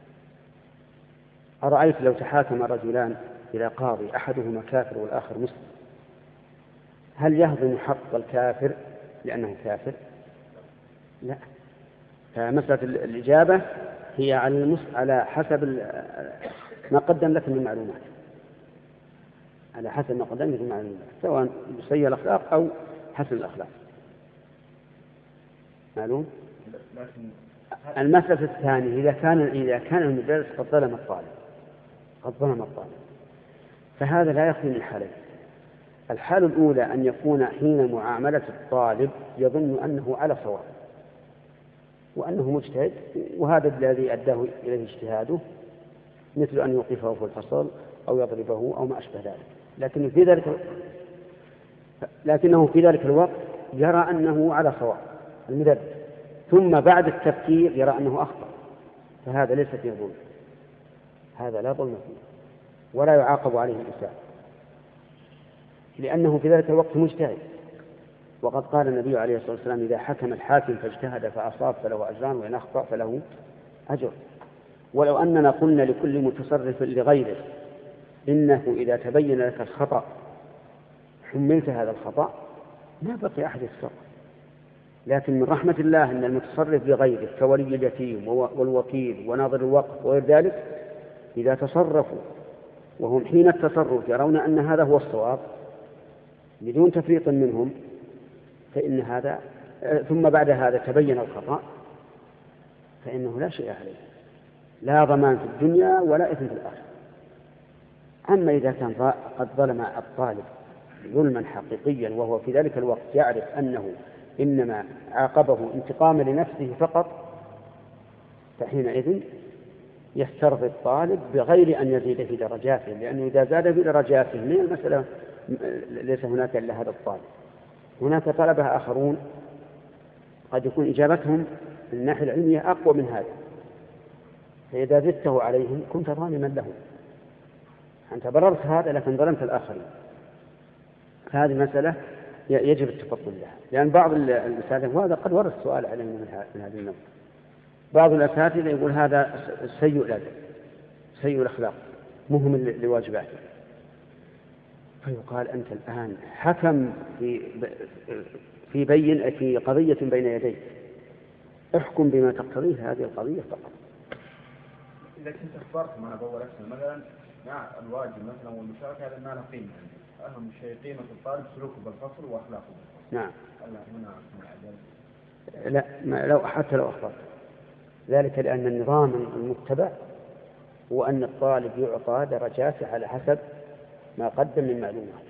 أرأيت لو تحاكم رجلان إلى قاضي أحدهما كافر والآخر مسلم، هل يهضم حق الكافر لأنه كافر؟ لا. فمسألة الإجابة هي على على حسب ما قدم لك من معلومات، على حسب ما قدم لك من معلومات، سواء سيء الأخلاق أو حسن الأخلاق. معلوم؟ المسألة الثانية إذا كان إذا كان المدرس قد ظلم الطالب قد ظلم الطالب فهذا لا يخلو من حالين. الحالة الأولى أن يكون حين معاملة الطالب يظن أنه على صواب وأنه مجتهد، وهذا الذي أداه إليه اجتهاده، مثل أن يوقفه في الفصل أو يضربه أو ما أشبه ذلك، لكن في ذلك لكنه في ذلك الوقت يرى أنه على صواب المدرس، ثم بعد التفكير يرى أنه أخطأ، فهذا ليس فيه ظلم، هذا لا ظلم فيه ولا يعاقب عليه الإنسان، لأنه في ذلك الوقت مجتهد. وقد قال النبي عليه الصلاة والسلام إذا حكم الحاكم فاجتهد فأصاب فله أجران وإن أخطأ فله أجر. ولو أننا قلنا لكل متصرف لغيره إنه إذا تبين لك الخطأ حملت هذا الخطأ ما بقي أحد يستطيع. لكن من رحمة الله أن المتصرف لغيره كولي اليتيم والوكيل وناظر الوقف وغير ذلك إذا تصرفوا وهم حين التصرف يرون أن هذا هو الصواب بدون تفريط منهم فإن هذا ثم بعد هذا تبين الخطأ فإنه لا شيء عليه، لا ضمان في الدنيا ولا إثم في الآخرة. أما إذا كان قد ظلم الطالب ظلما حقيقيا وهو في ذلك الوقت يعرف أنه إنما عاقبه انتقاما لنفسه فقط فحينئذ يسترضي الطالب بغير أن يزيد في درجاته، لأنه إذا زاد في درجاته من المسألة ليس هناك إلا هذا الطالب، هناك طلبة آخرون قد يكون إجابتهم من الناحية العلمية أقوى من هذا، فإذا زدته عليهم كنت ظالما لهم، أنت بررت هذا لكن ظلمت الآخرين. هذه مسألة يجب التفضل لها، لأن بعض الأساتذة وهذا قد ورد السؤال علينا من هذا النوع، بعض الأساتذة يقول هذا سيء الأدب سيء الأخلاق مهمل لواجباته، فيقال أنت الآن حكم في في بين في قضية بين يديك، احكم بما تقتضيه هذه القضية فقط. إذا كنت أخبرت مع أول أسنة مثلا مع الواجب مثلا والمشاركة هذا ما له قيمة، أهم شيء قيمة الطالب سلوكه بالفصل وأخلاقه. نعم. لا ما لو حتى لو أخبرت ذلك لأن النظام المتبع هو أن الطالب يعطى درجات على حسب ما قدم من معلومات.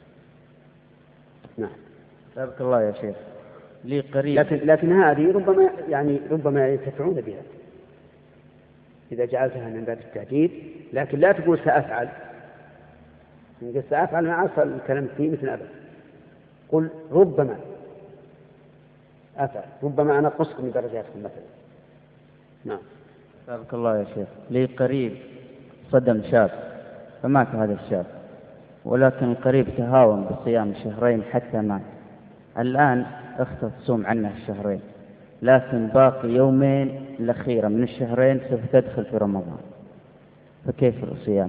نعم. بارك الله يا شيخ. لي قريب. لكن لكن هذه ربما يعني ربما ينتفعون بها إذا جعلتها من باب التهديد، لكن لا تقول سأفعل. إن قلت سأفعل ما أصل الكلام فيه مثل أبدا. قل ربما أفعل، ربما أنا قصت من درجاتكم مثلا. نعم. بارك الله يا شيخ. لي قريب صدم شاب فمات هذا الشاب، ولكن القريب تهاون بصيام شهرين حتى مات. الآن اختت تصوم عنه الشهرين، لكن باقي يومين الأخيرة من الشهرين سوف تدخل في رمضان، فكيف الصيام؟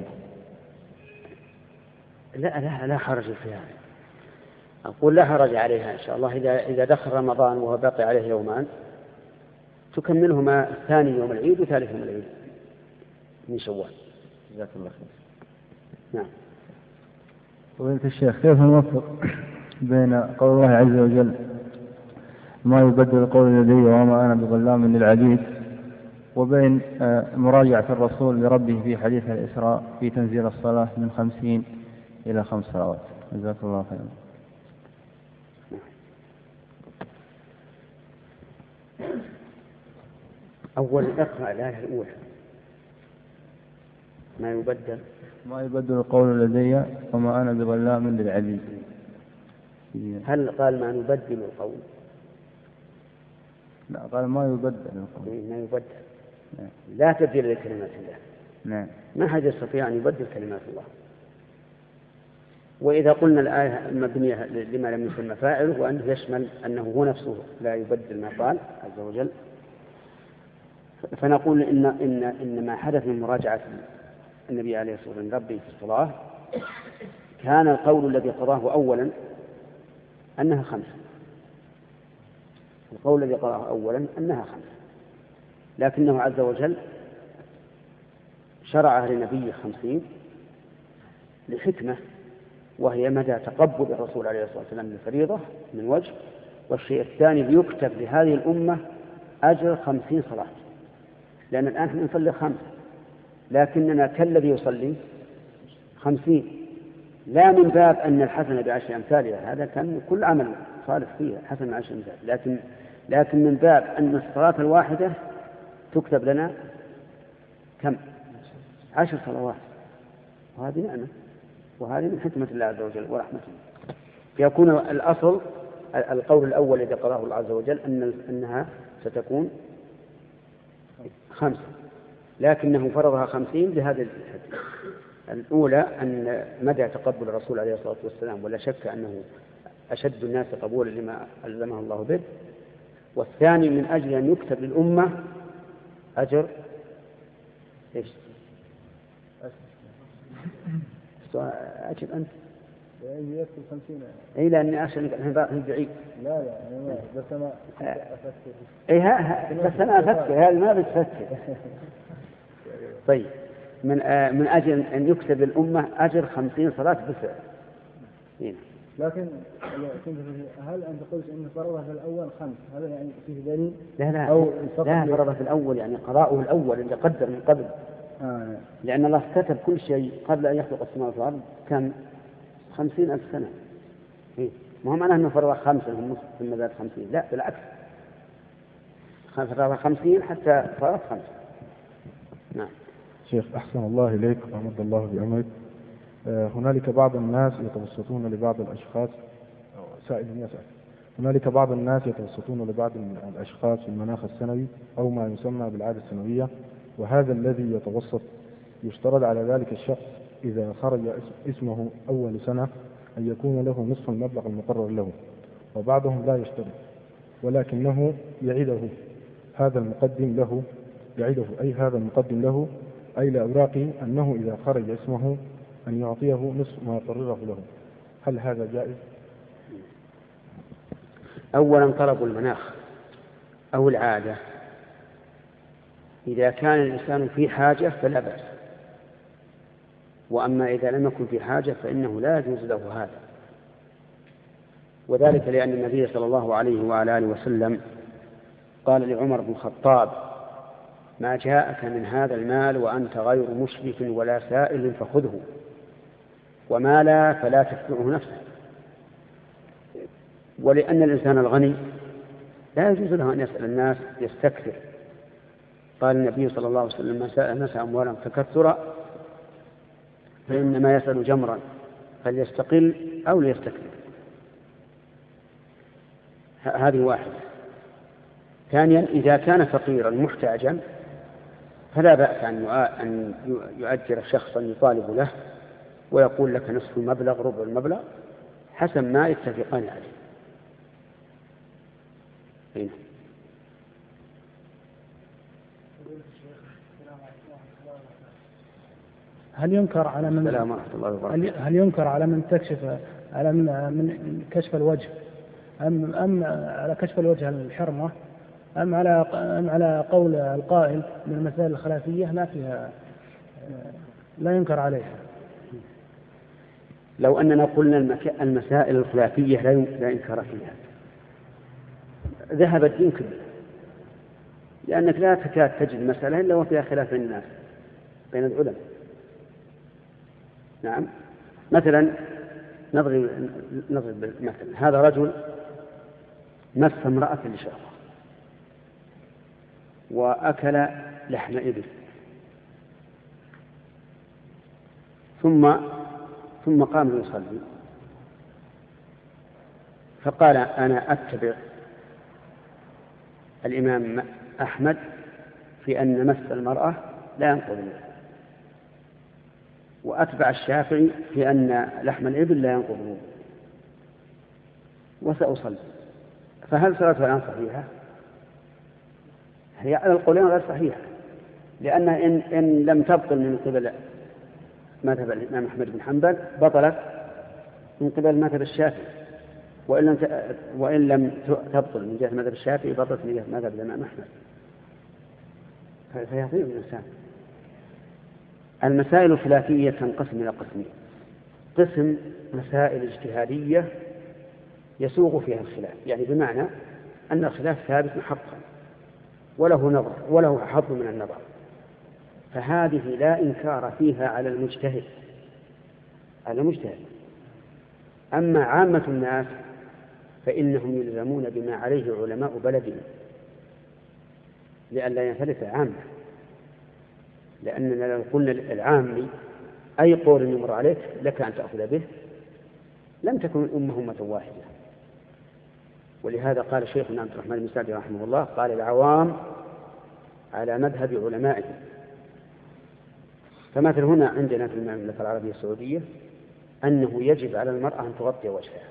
لا لا لا حرج في هذا. أقول لا حرج عليها إن شاء الله. إذا إذا دخل رمضان وهو باقي عليه يومان تكملهما ثاني يوم العيد وثالث يوم العيد من شوال. جزاك الله خير. نعم. فضيلة الشيخ، كيف نوفق بين قول الله عز وجل ما يبدل القول لدي وما أنا بظلام للعبيد، وبين مراجعة الرسول لربه في حديث الإسراء في تنزيل الصلاة من خمسين إلى خمس صلوات؟ جزاك الله خيرا. أول اقرأ الآية الأولى. ما يبدل ما يبدل القول لدي وما أنا بظلام للعبيد. هل قال ما نبدل القول؟ لا، قال ما يبدل القول. ما يبدل. نعم. لا تبديل لكلمات الله. نعم. ما حد يستطيع أن يبدل كلمات الله. وإذا قلنا الآية مبنية لما لم يسمى فاعله وأنه يشمل أنه هو نفسه لا يبدل ما قال عز وجل، فنقول إن إن إن ما حدث من مراجعة النبي عليه الصلاة والسلام ربي في الصلاة كان القول الذي قضاه أولا أنها خمسة. القول الذي قضاه أولا أنها خمسة، لكنه عز وجل شرع لنبي خمسين لحكمة، وهي مدى تقبل الرسول عليه الصلاة والسلام للفريضة من وجه، والشيء الثاني ليكتب لهذه الأمة أجر خمسين صلاة، لأن الآن نحن نصلي خمسة لكننا كالذي يصلي خمسين، لا من باب أن الحسنة بعشر أمثالها، هذا كان كل عمل صالح فيه حسن بعشر أمثال، لكن لكن من باب أن الصلاة الواحدة تكتب لنا كم؟ عشر صلوات، وهذه نعمة، وهذه من حكمة الله عز وجل ورحمته. يكون الأصل القول الأول الذي قضاه الله عز وجل أن أنها ستكون خمسة، لكنه فرضها خمسين لهذه الحكمة. الأولى أن مدى تقبل الرسول عليه الصلاة والسلام، ولا شك أنه أشد الناس قبولا لما ألزمه الله به، والثاني من أجل أن يكتب للأمة أجر إيش؟ أجل أنت يكتب خمسين. إيه لأني عشان نحن بعيد. لا لا أنا بس أنا أفكر. إيه بس أنا أفكر، هذا ما بتفكر. طيب من آه من أجل أن يكتب للأمة أجر خمسين صلاة بالفعل. هنا. لكن هل أنت قلت إن فرضها في الأول خمس، هذا يعني فيه دليل؟ لا لا أو لا فرضها في الأول يعني قضاؤه الأول اللي قدر من قبل. آه. لأن الله كتب كل شيء قبل أن يخلق السماوات والأرض كان خمسين ألف سنة. إيه؟ ما هو معناه أنه فرض خمسة ثم زاد خمسين، لا بالعكس، فرض خمسين حتى فرض خمسة. نعم. شيخ أحسن الله إليك وأمد الله بعمرك. آه هنالك بعض الناس يتوسطون لبعض الأشخاص، أو سائل يسأل، هنالك بعض الناس يتوسطون لبعض الأشخاص في المناخ السنوي أو ما يسمى بالعادة السنوية، وهذا الذي يتوسط يشترط على ذلك الشخص إذا خرج اسمه أول سنة أن يكون له نصف المبلغ المقرر له، وبعضهم لا يشترط ولكنه يعيده هذا المقدم له يعيده أي هذا المقدم له أي لأوراقه أنه إذا خرج اسمه أن يعطيه نصف ما قرره له، هل هذا جائز؟ أولا طلب المناخ أو العادة إذا كان الإنسان في حاجة فلا بأس، وأما إذا لم يكن في حاجة فإنه لا يجوز له هذا، وذلك لأن النبي صلى الله عليه وعلى آله وسلم قال لعمر بن الخطاب: ما جاءك من هذا المال وأنت غير مشرف ولا سائل فخذه، وما لا فلا تتبعه نفسه. ولأن الإنسان الغني لا يجوز له أن يسأل الناس يستكثر. قال النبي صلى الله عليه وسلم: من سأل الناس أموالا تكثرا فإنما يسأل جمرا فليستقل أو ليستكثر. هذه واحدة. ثانيا إذا كان فقيرا محتاجا فلا بأس أن يؤجر شخصا يطالب له ويقول لك نصف المبلغ ربع المبلغ حسب ما يتفقان عليه. هنا. هل ينكر على من هل ينكر على من تكشف على من, من كشف الوجه أم أم على كشف الوجه الحرمة أم على أم على قول القائل من المسائل الخلافية ما فيها لا ينكر عليها؟ لو أننا قلنا المسائل الخلافية لا ينكر فيها ذهب الدين كله، لأنك لا تكاد تجد مسألة إلا وفيها خلاف بين الناس بين العلماء. نعم، مثلا نضرب نضرب مثلا هذا رجل مس امرأة لشهوة وأكل لحم إبل ثم ثم قام يصلي فقال: أنا أتبع الإمام أحمد في أن مس المرأة لا ينقض الوضوء، وأتبع الشافعي في أن لحم الإبل لا ينقض الوضوء، وسأصلي. فهل صلاته الآن صحيحة؟ هي على القولين غير صحيحة، لأن إن, إن لم تبطل من قبل مذهب الإمام أحمد بن حنبل بطلت من قبل مذهب الشافعي، وإن لم وإن لم تبطل من جهة مذهب الشافعي بطلت من جهة مذهب الإمام أحمد. فيضيع الإنسان. المسائل الخلافية تنقسم إلى قسمين: قسم مسائل اجتهادية يسوغ فيها الخلاف، يعني بمعنى أن الخلاف ثابت حقا وله نظر وله حظ من النظر، فهذه لا إنكار فيها على المجتهد على المجتهد. أما عامة الناس فإنهم يلزمون بما عليه علماء بلدهم لئلا ينفلت عامة، لأننا لو قلنا العامي أي قول يمر عليك لك أن تأخذ به لم تكن الأمة أمة واحدة. ولهذا قال شيخنا عبد الرحمن بن سعدي رحمه الله: قال العوام على مذهب علمائهم. فمثل هنا عندنا في المملكة العربية السعودية أنه يجب على المرأة أن تغطي وجهها،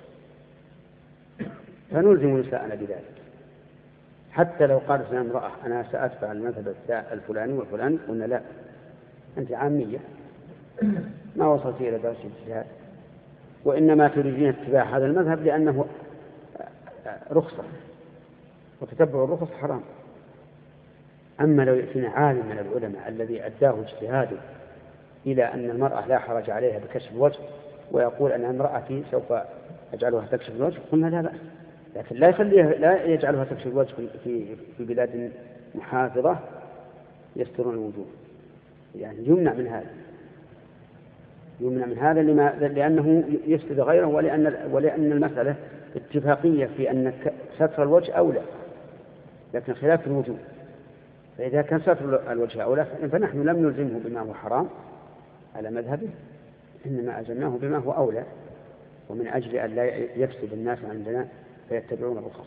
فنلزم نساءنا بذلك، حتى لو قالت لنا امرأة أنا سأتبع المذهب الفلاني والفلاني قلنا لا، أنت عامية ما وصلت إلى درجة الاجتهاد، وإنما تريدين اتباع هذا المذهب لأنه رخصة، وتتبع الرخص حرام. أما لو يأتينا عالم من العلماء الذي أداه اجتهاده إلى أن المرأة لا حرج عليها بكشف الوجه ويقول أن امرأتي سوف أجعلها تكشف الوجه قلنا لا بأس، لكن لا يخليها لا يجعلها تكشف الوجه في في بلاد محافظة يسترون الوجوه، يعني يمنع من هذا يمنع من هذا لما لأنه يفسد غيره، ولأن ولأن المسألة اتفاقية في أن ستر الوجه أولى، لكن خلاف الوجوب. فإذا كان ستر الوجه أولى فنحن لم نلزمه بما هو حرام على مذهبه، إنما ألزمناه بما هو أولى، ومن أجل أن لا يفسد الناس عندنا فيتبعون الرخص.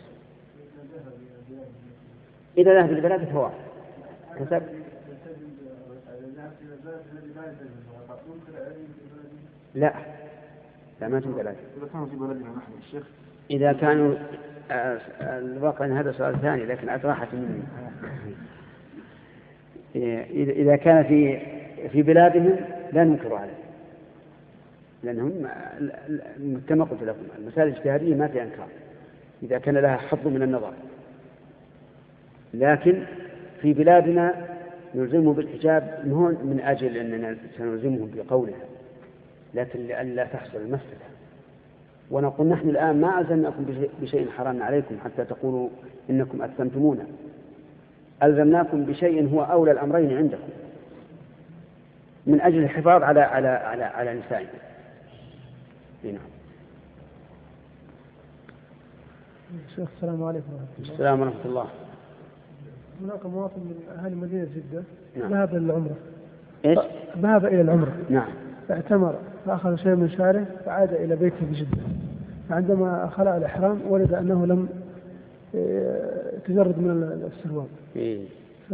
إذا ذهب البلاد فهو كسب لا لا ما في بلاد. إذا كانوا في بلدنا نحن الشيخ إذا كانوا الواقع أن هذا سؤال ثاني لكن أتراحت مني. إذا كان في في بلادهم لا ننكر عليه. لأنهم كما قلت لكم المسائل الاجتهادية ما في إنكار إذا كان لها حظ من النظر، لكن في بلادنا نلزمه بالحجاب من أجل أننا سنلزمهم بقولها، لكن لئلا تحصل المفسدة. ونقول نحن الآن ما ألزمناكم بشيء حرام عليكم حتى تقولوا إنكم أثمتمونا، ألزمناكم بشيء هو أولى الأمرين عندكم من أجل الحفاظ على على على على نسائنا. نعم. شيخ السلام عليكم ورحمة الله. السلام ورحمة الله. هناك مواطن من أهل مدينة جدة نعم. ذهب إلى العمرة. إيش؟ ذهب إلى العمرة. نعم. فاعتمر فأخذ شيء من شعره فعاد إلى بيته بجدة، فعندما خلع الإحرام ولد أنه لم تجرد من السروال. إيه. ف...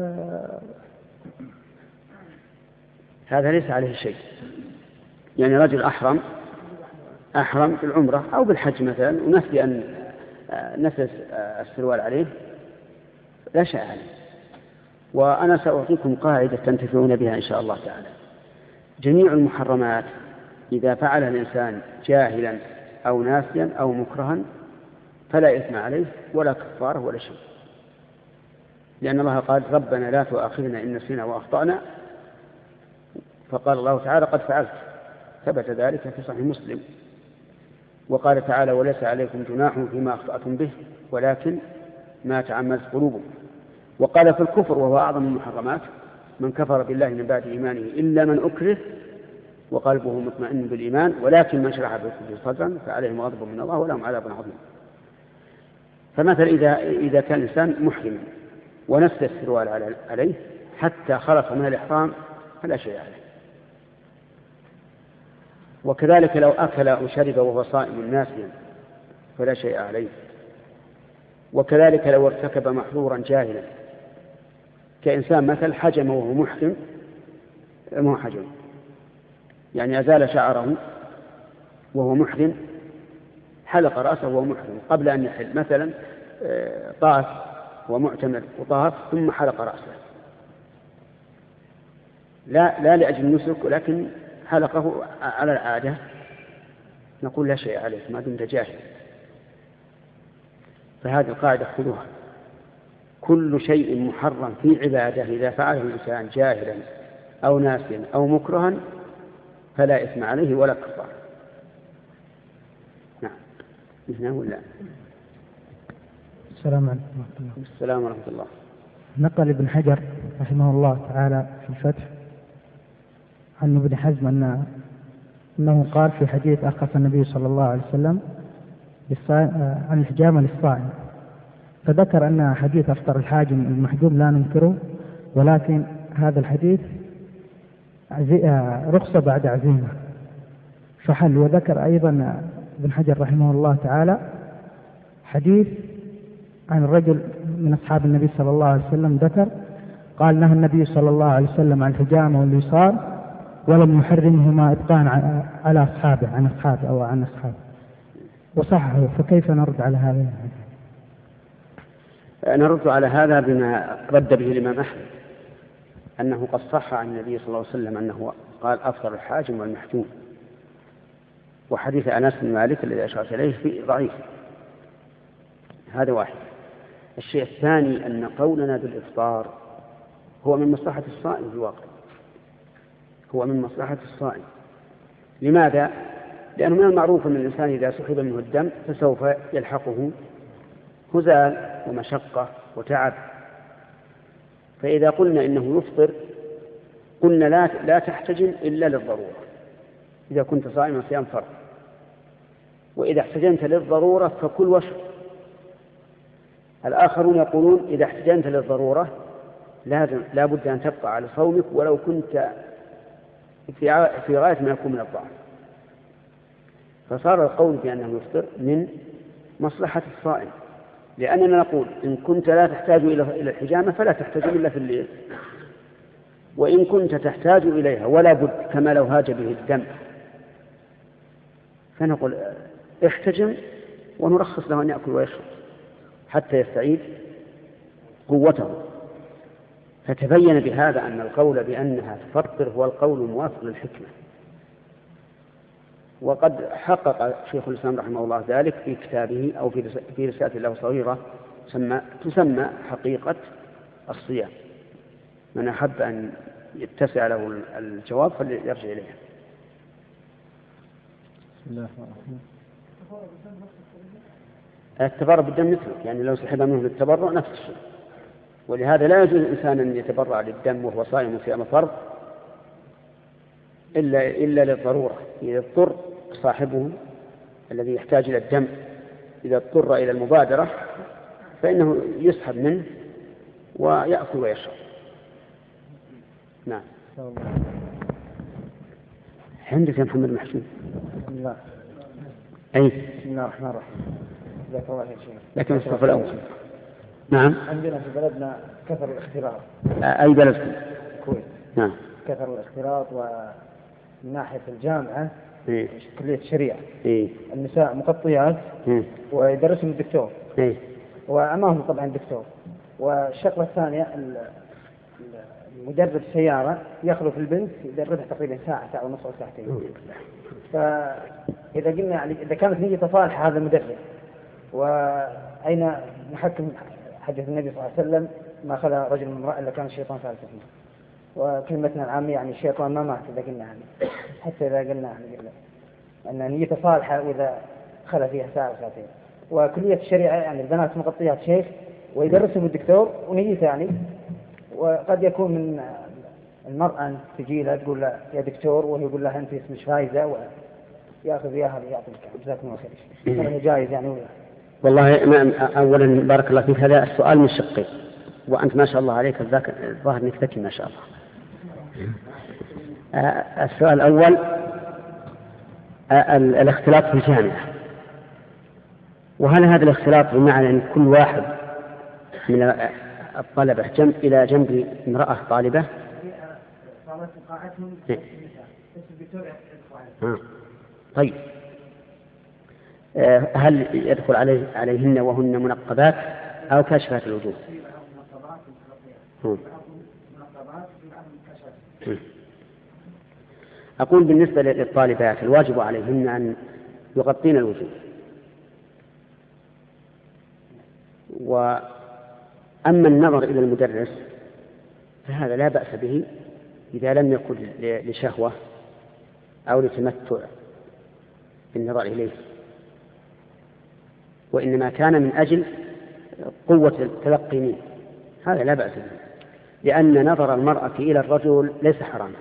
هذا ليس عليه شيء، يعني رجل أحرم أحرم بالعمرة أو بالحج مثلا ونسي أن نسى السروال عليه لا شيء عليه. وأنا سأعطيكم قاعدة تنتفعون بها إن شاء الله تعالى. جميع المحرمات إذا فعلها الإنسان جاهلا أو ناسيا أو مكرها فلا إثم عليه ولا كفارة ولا شيء، لأن الله قال ربنا لا تؤاخذنا إن نسينا وأخطأنا، فقال الله تعالى قد فعلت، ثبت ذلك في صحيح مسلم. وقال تعالى وليس عليكم جناح فيما أخطأتم به ولكن ما تعمدت قلوبكم. وقال في الكفر وهو أعظم المحرمات من كفر بالله من بعد إيمانه إلا من أكره وقلبه مطمئن بالإيمان ولكن من شرح بالكفر صدرا فعليهم غضب من الله ولهم عذاب عظيم. فمثلا إذا إذا كان الإنسان محرما ونسى السروال عليه حتى خلص من الإحرام فلا شيء عليه. وكذلك لو أكل أو شرب وهو صائم ناسيا فلا شيء عليه. وكذلك لو ارتكب محظورا جاهلا كإنسان مثل حجم وهو محرم مو حجم يعني أزال شعره وهو محرم، حلق رأسه وهو محرم قبل أن يحل، مثلا طاف ومعتمر وطاف ثم حلق رأسه لا لا لأجل النسك ولكن حلقه على العادة، نقول لا شيء عليك ما دمت جاهل. فهذه القاعدة خذوها، كل شيء محرم في عبادة إذا فعله الإنسان جاهلا أو ناسيا أو مكرها فلا إثم عليه ولا كفار. نعم. هنا ولا السلام عليكم ورحمة الله. السلام ورحمة الله. نقل ابن حجر رحمه الله تعالى في الفتح عن ابن حزم أن أنه قال في حديث أخف النبي صلى الله عليه وسلم عن الحجامة للصائم، فذكر أن حديث أفطر الحاجم المحجوم لا ننكره، ولكن هذا الحديث رخصة بعد عزيمة فحل. وذكر أيضا ابن حجر رحمه الله تعالى حديث عن الرجل من أصحاب النبي صلى الله عليه وسلم ذكر قال نهى النبي صلى الله عليه وسلم عن الحجامة والوصال ولم يحرمهما إبقاء على أصحابه عن أصحابه أو عن أصحابه وصحه، فكيف نرد على هذا؟ نرد على هذا بما رد به الإمام أحمد أنه قد صح عن النبي صلى الله عليه وسلم أنه قال أفطر الحاجم والمحجوم، وحديث أنس بن مالك الذي أشرت إليه في ضعيف. هذا واحد. الشيء الثاني أن قولنا بالإفطار هو من مصلحة الصائم في الواقع، هو من مصلحة الصائم. لماذا؟ لأنه من المعروف أن الإنسان إذا سحب منه الدم فسوف يلحقه هزال ومشقة وتعب، فإذا قلنا إنه يفطر قلنا لا لا تحتجم إلا للضرورة إذا كنت صائما صيام فرض، وإذا احتجمت للضرورة فكل واشرب. الآخرون يقولون إذا احتجمت للضرورة لازم لا بد أن تبقى على صومك ولو كنت في في غاية ما يكون من الضعف. فصار القول بأنه يفطر من مصلحة الصائم، لأننا نقول إن كنت لا تحتاج إلى الحجامة فلا تحتاج إلا في الليل، وإن كنت تحتاج إليها ولا بد كما لو هاج به الدم فنقول احتجم ونرخص له أن يأكل ويشرب حتى يستعيد قوته. فتبين بهذا أن القول بأنها تفطر هو القول الموافق للحكمة. وقد حقق شيخ الإسلام رحمه الله ذلك في كتابه أو في رسالة له صغيرة تسمى, تسمى حقيقة الصيام. من أحب أن يتسع له الجواب فليرجع إليها. التبرع بالدم مثله، يعني لو سحب منه للتبرع نفس الشيء. ولهذا لا يجوز الإنسان أن يتبرع للدم وهو صائم صيام فرض إلا إلا للضرورة. إذا اضطر صاحبه الذي يحتاج إلى الدم إذا اضطر إلى المبادرة فإنه يسحب منه ويأكل ويشرب. نعم. عندك يا محمد محسن؟ لا. أي. بسم الله الرحمن الرحيم. جزاك الله خير شيخ. لكن الصف الأول. نعم. عندنا في بلدنا كثر الاختلاط. أي بلد؟ الكويت. نعم. كثر الاختلاط ومن ناحية الجامعة إيه؟ كلية الشريعة. إيه؟ النساء مغطيات إيه؟ ويدرسهم الدكتور. إيه؟ وأمامهم طبعا الدكتور. والشغلة الثانية مدرب سيارة يخلو في البنت يدربها تقريبا ساعة ساعة ونص أو ساعتين. فإذا قلنا يعني إذا كانت نية صالحة هذا المدرب وأين نحكم حديث النبي صلى الله عليه وسلم ما خلا رجل من امرأة إلا كان الشيطان ثالثة فيه. وكلمتنا العامة يعني الشيطان ما مات إذا قلنا يعني حتى إذا قلنا يعني قلنا أن نية صالحة وإذا خلا فيها ساعة وساعتين. وكلية الشريعة يعني البنات مغطيات شيخ ويدرسهم الدكتور ونيته يعني. وقد يكون من المرأة أن تجي لها تقول له يا دكتور وهي يقول لها أنت اسمش فايزة ويأخذ إياها ليعطيك. جزاكم الله خير. هذا جائز يعني ولا؟ والله ما أولا بارك الله فيك هذا السؤال من شقين وأنت ما شاء الله عليك الظاهر إنك ذكي ما شاء الله. السؤال الأول الاختلاط في الجامعة، وهل هذا الاختلاط بمعنى أن كل واحد من الطلبة جنب إلى جنب امرأة طالبة؟ طيب هل يدخل عليه عليهن وهن منقبات أو كاشفات الوجوه؟ أقول بالنسبة للطالبات الواجب عليهن أن يغطين الوجوه، وأما النظر إلى المدرس فهذا لا بأس به إذا لم يكن لشهوة أو لتمتع بالنظر إليه، وإنما كان من أجل قوة التلقي منه، هذا لا بأس به، لأن نظر المرأة إلى الرجل ليس حراما،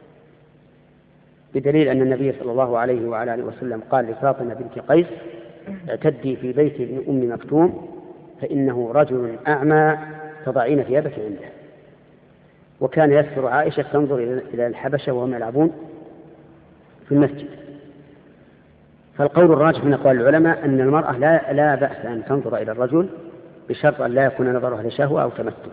بدليل أن النبي صلى الله عليه وعلى آله وسلم قال لفاطمة بنت قيس اعتدي في بيت ابن أم مكتوم فإنه رجل أعمى تضعين ثيابك عنده. وكان يسر عائشة تنظر إلى الحبشة وهم يلعبون في المسجد. فالقول الراجح من أقوال العلماء أن المرأة لا, لا بأس أن تنظر إلى الرجل بشرط أن لا يكون نظرها لشهوة أو تمتع.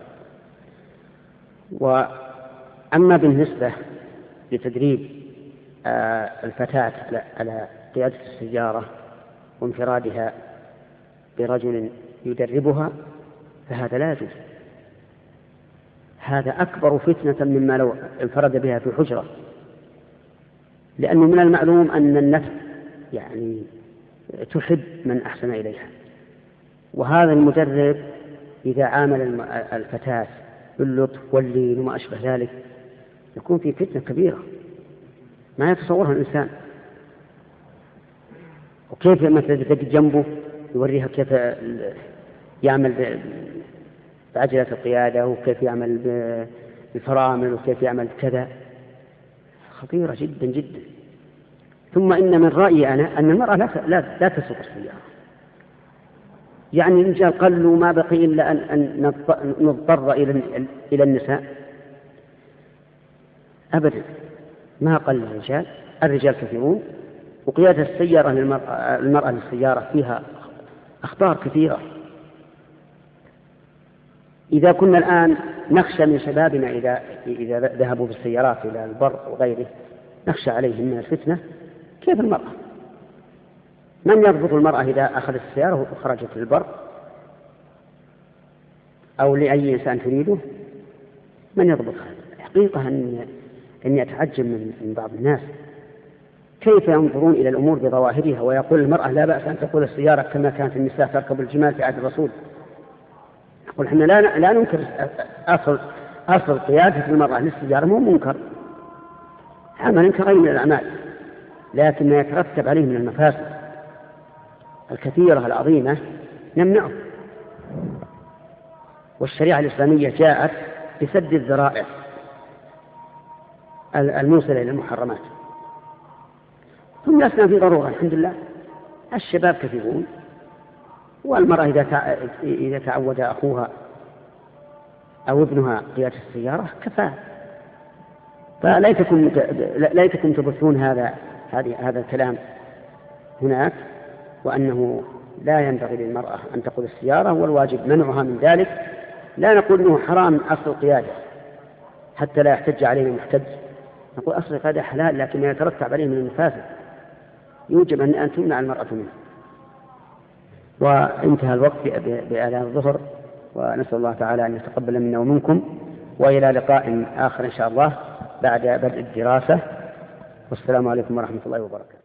وأما بالنسبة لتدريب آه الفتاة على قيادة السيارة وانفرادها برجل يدربها فهذا لا يجوز، هذا أكبر فتنة مما لو انفرد بها في حجرة، لأنه من المعلوم أن النفس يعني تحب من أحسن إليها، وهذا المدرب إذا عامل الفتاة باللطف واللين وما أشبه ذلك يكون في فتنة كبيرة ما يتصورها الإنسان. وكيف مثلا تجد جنبه يوريها كيف يعمل بعجلة القيادة وكيف يعمل بالفرامل وكيف يعمل كذا، خطيرة جدا جدا. ثم إن من رأيي أنا أن المرأة لا لا, لا تسوق السيارة، يعني الرجال قلوا ما بقي إلا أن, أن نضطر إلى إلى النساء أبدا، ما قل الرجال، الرجال كثيرون، وقيادة السيارة للمرأة المرأة للسيارة فيها أخطار كثيرة. إذا كنا الآن نخشى من شبابنا إذا إذا ذهبوا بالسيارات إلى البر وغيره نخشى عليهم من الفتنة، كيف المرأة؟ من يضبط المرأة إذا أخذت السيارة وخرجت للبر أو لأي إنسان تريده؟ من يضبطها؟ حقيقة أن أني أتعجب من بعض الناس كيف ينظرون إلى الأمور بظواهرها ويقول المرأة لا بأس أن تقود السيارة كما كانت النساء تركب الجمال في عهد الرسول؟ نقول احنا لا لا ننكر أصل أصل قيادة المرأة للسيارة مو منكر، عمل كغير من الأعمال، لكن ما يترتب عليه من المفاسد الكثيرة العظيمة نمنعه. والشريعة الإسلامية جاءت بسد الذرائع الموصلة إلى المحرمات. ثم لسنا في ضرورة الحمد لله، الشباب كثيرون، والمرأة إذا إذا تعود أخوها أو ابنها قيادة السيارة كفاء. فليتكم ليتكم تبثون هذا هذا الكلام هناك، وأنه لا ينبغي للمرأة أن تقود السيارة والواجب منعها من ذلك. لا نقول أنه حرام أصل القيادة حتى لا يحتج عليه المحتج، نقول أصل القيادة حلال، لكن ما يترتب عليه من المفاسد يوجب أن تمنع المرأة منه. وانتهى الوقت بآذان الظهر، ونسأل الله تعالى أن يتقبل منا ومنكم، وإلى لقاء آخر إن شاء الله بعد بدء الدراسة. والسلام عليكم ورحمة الله وبركاته.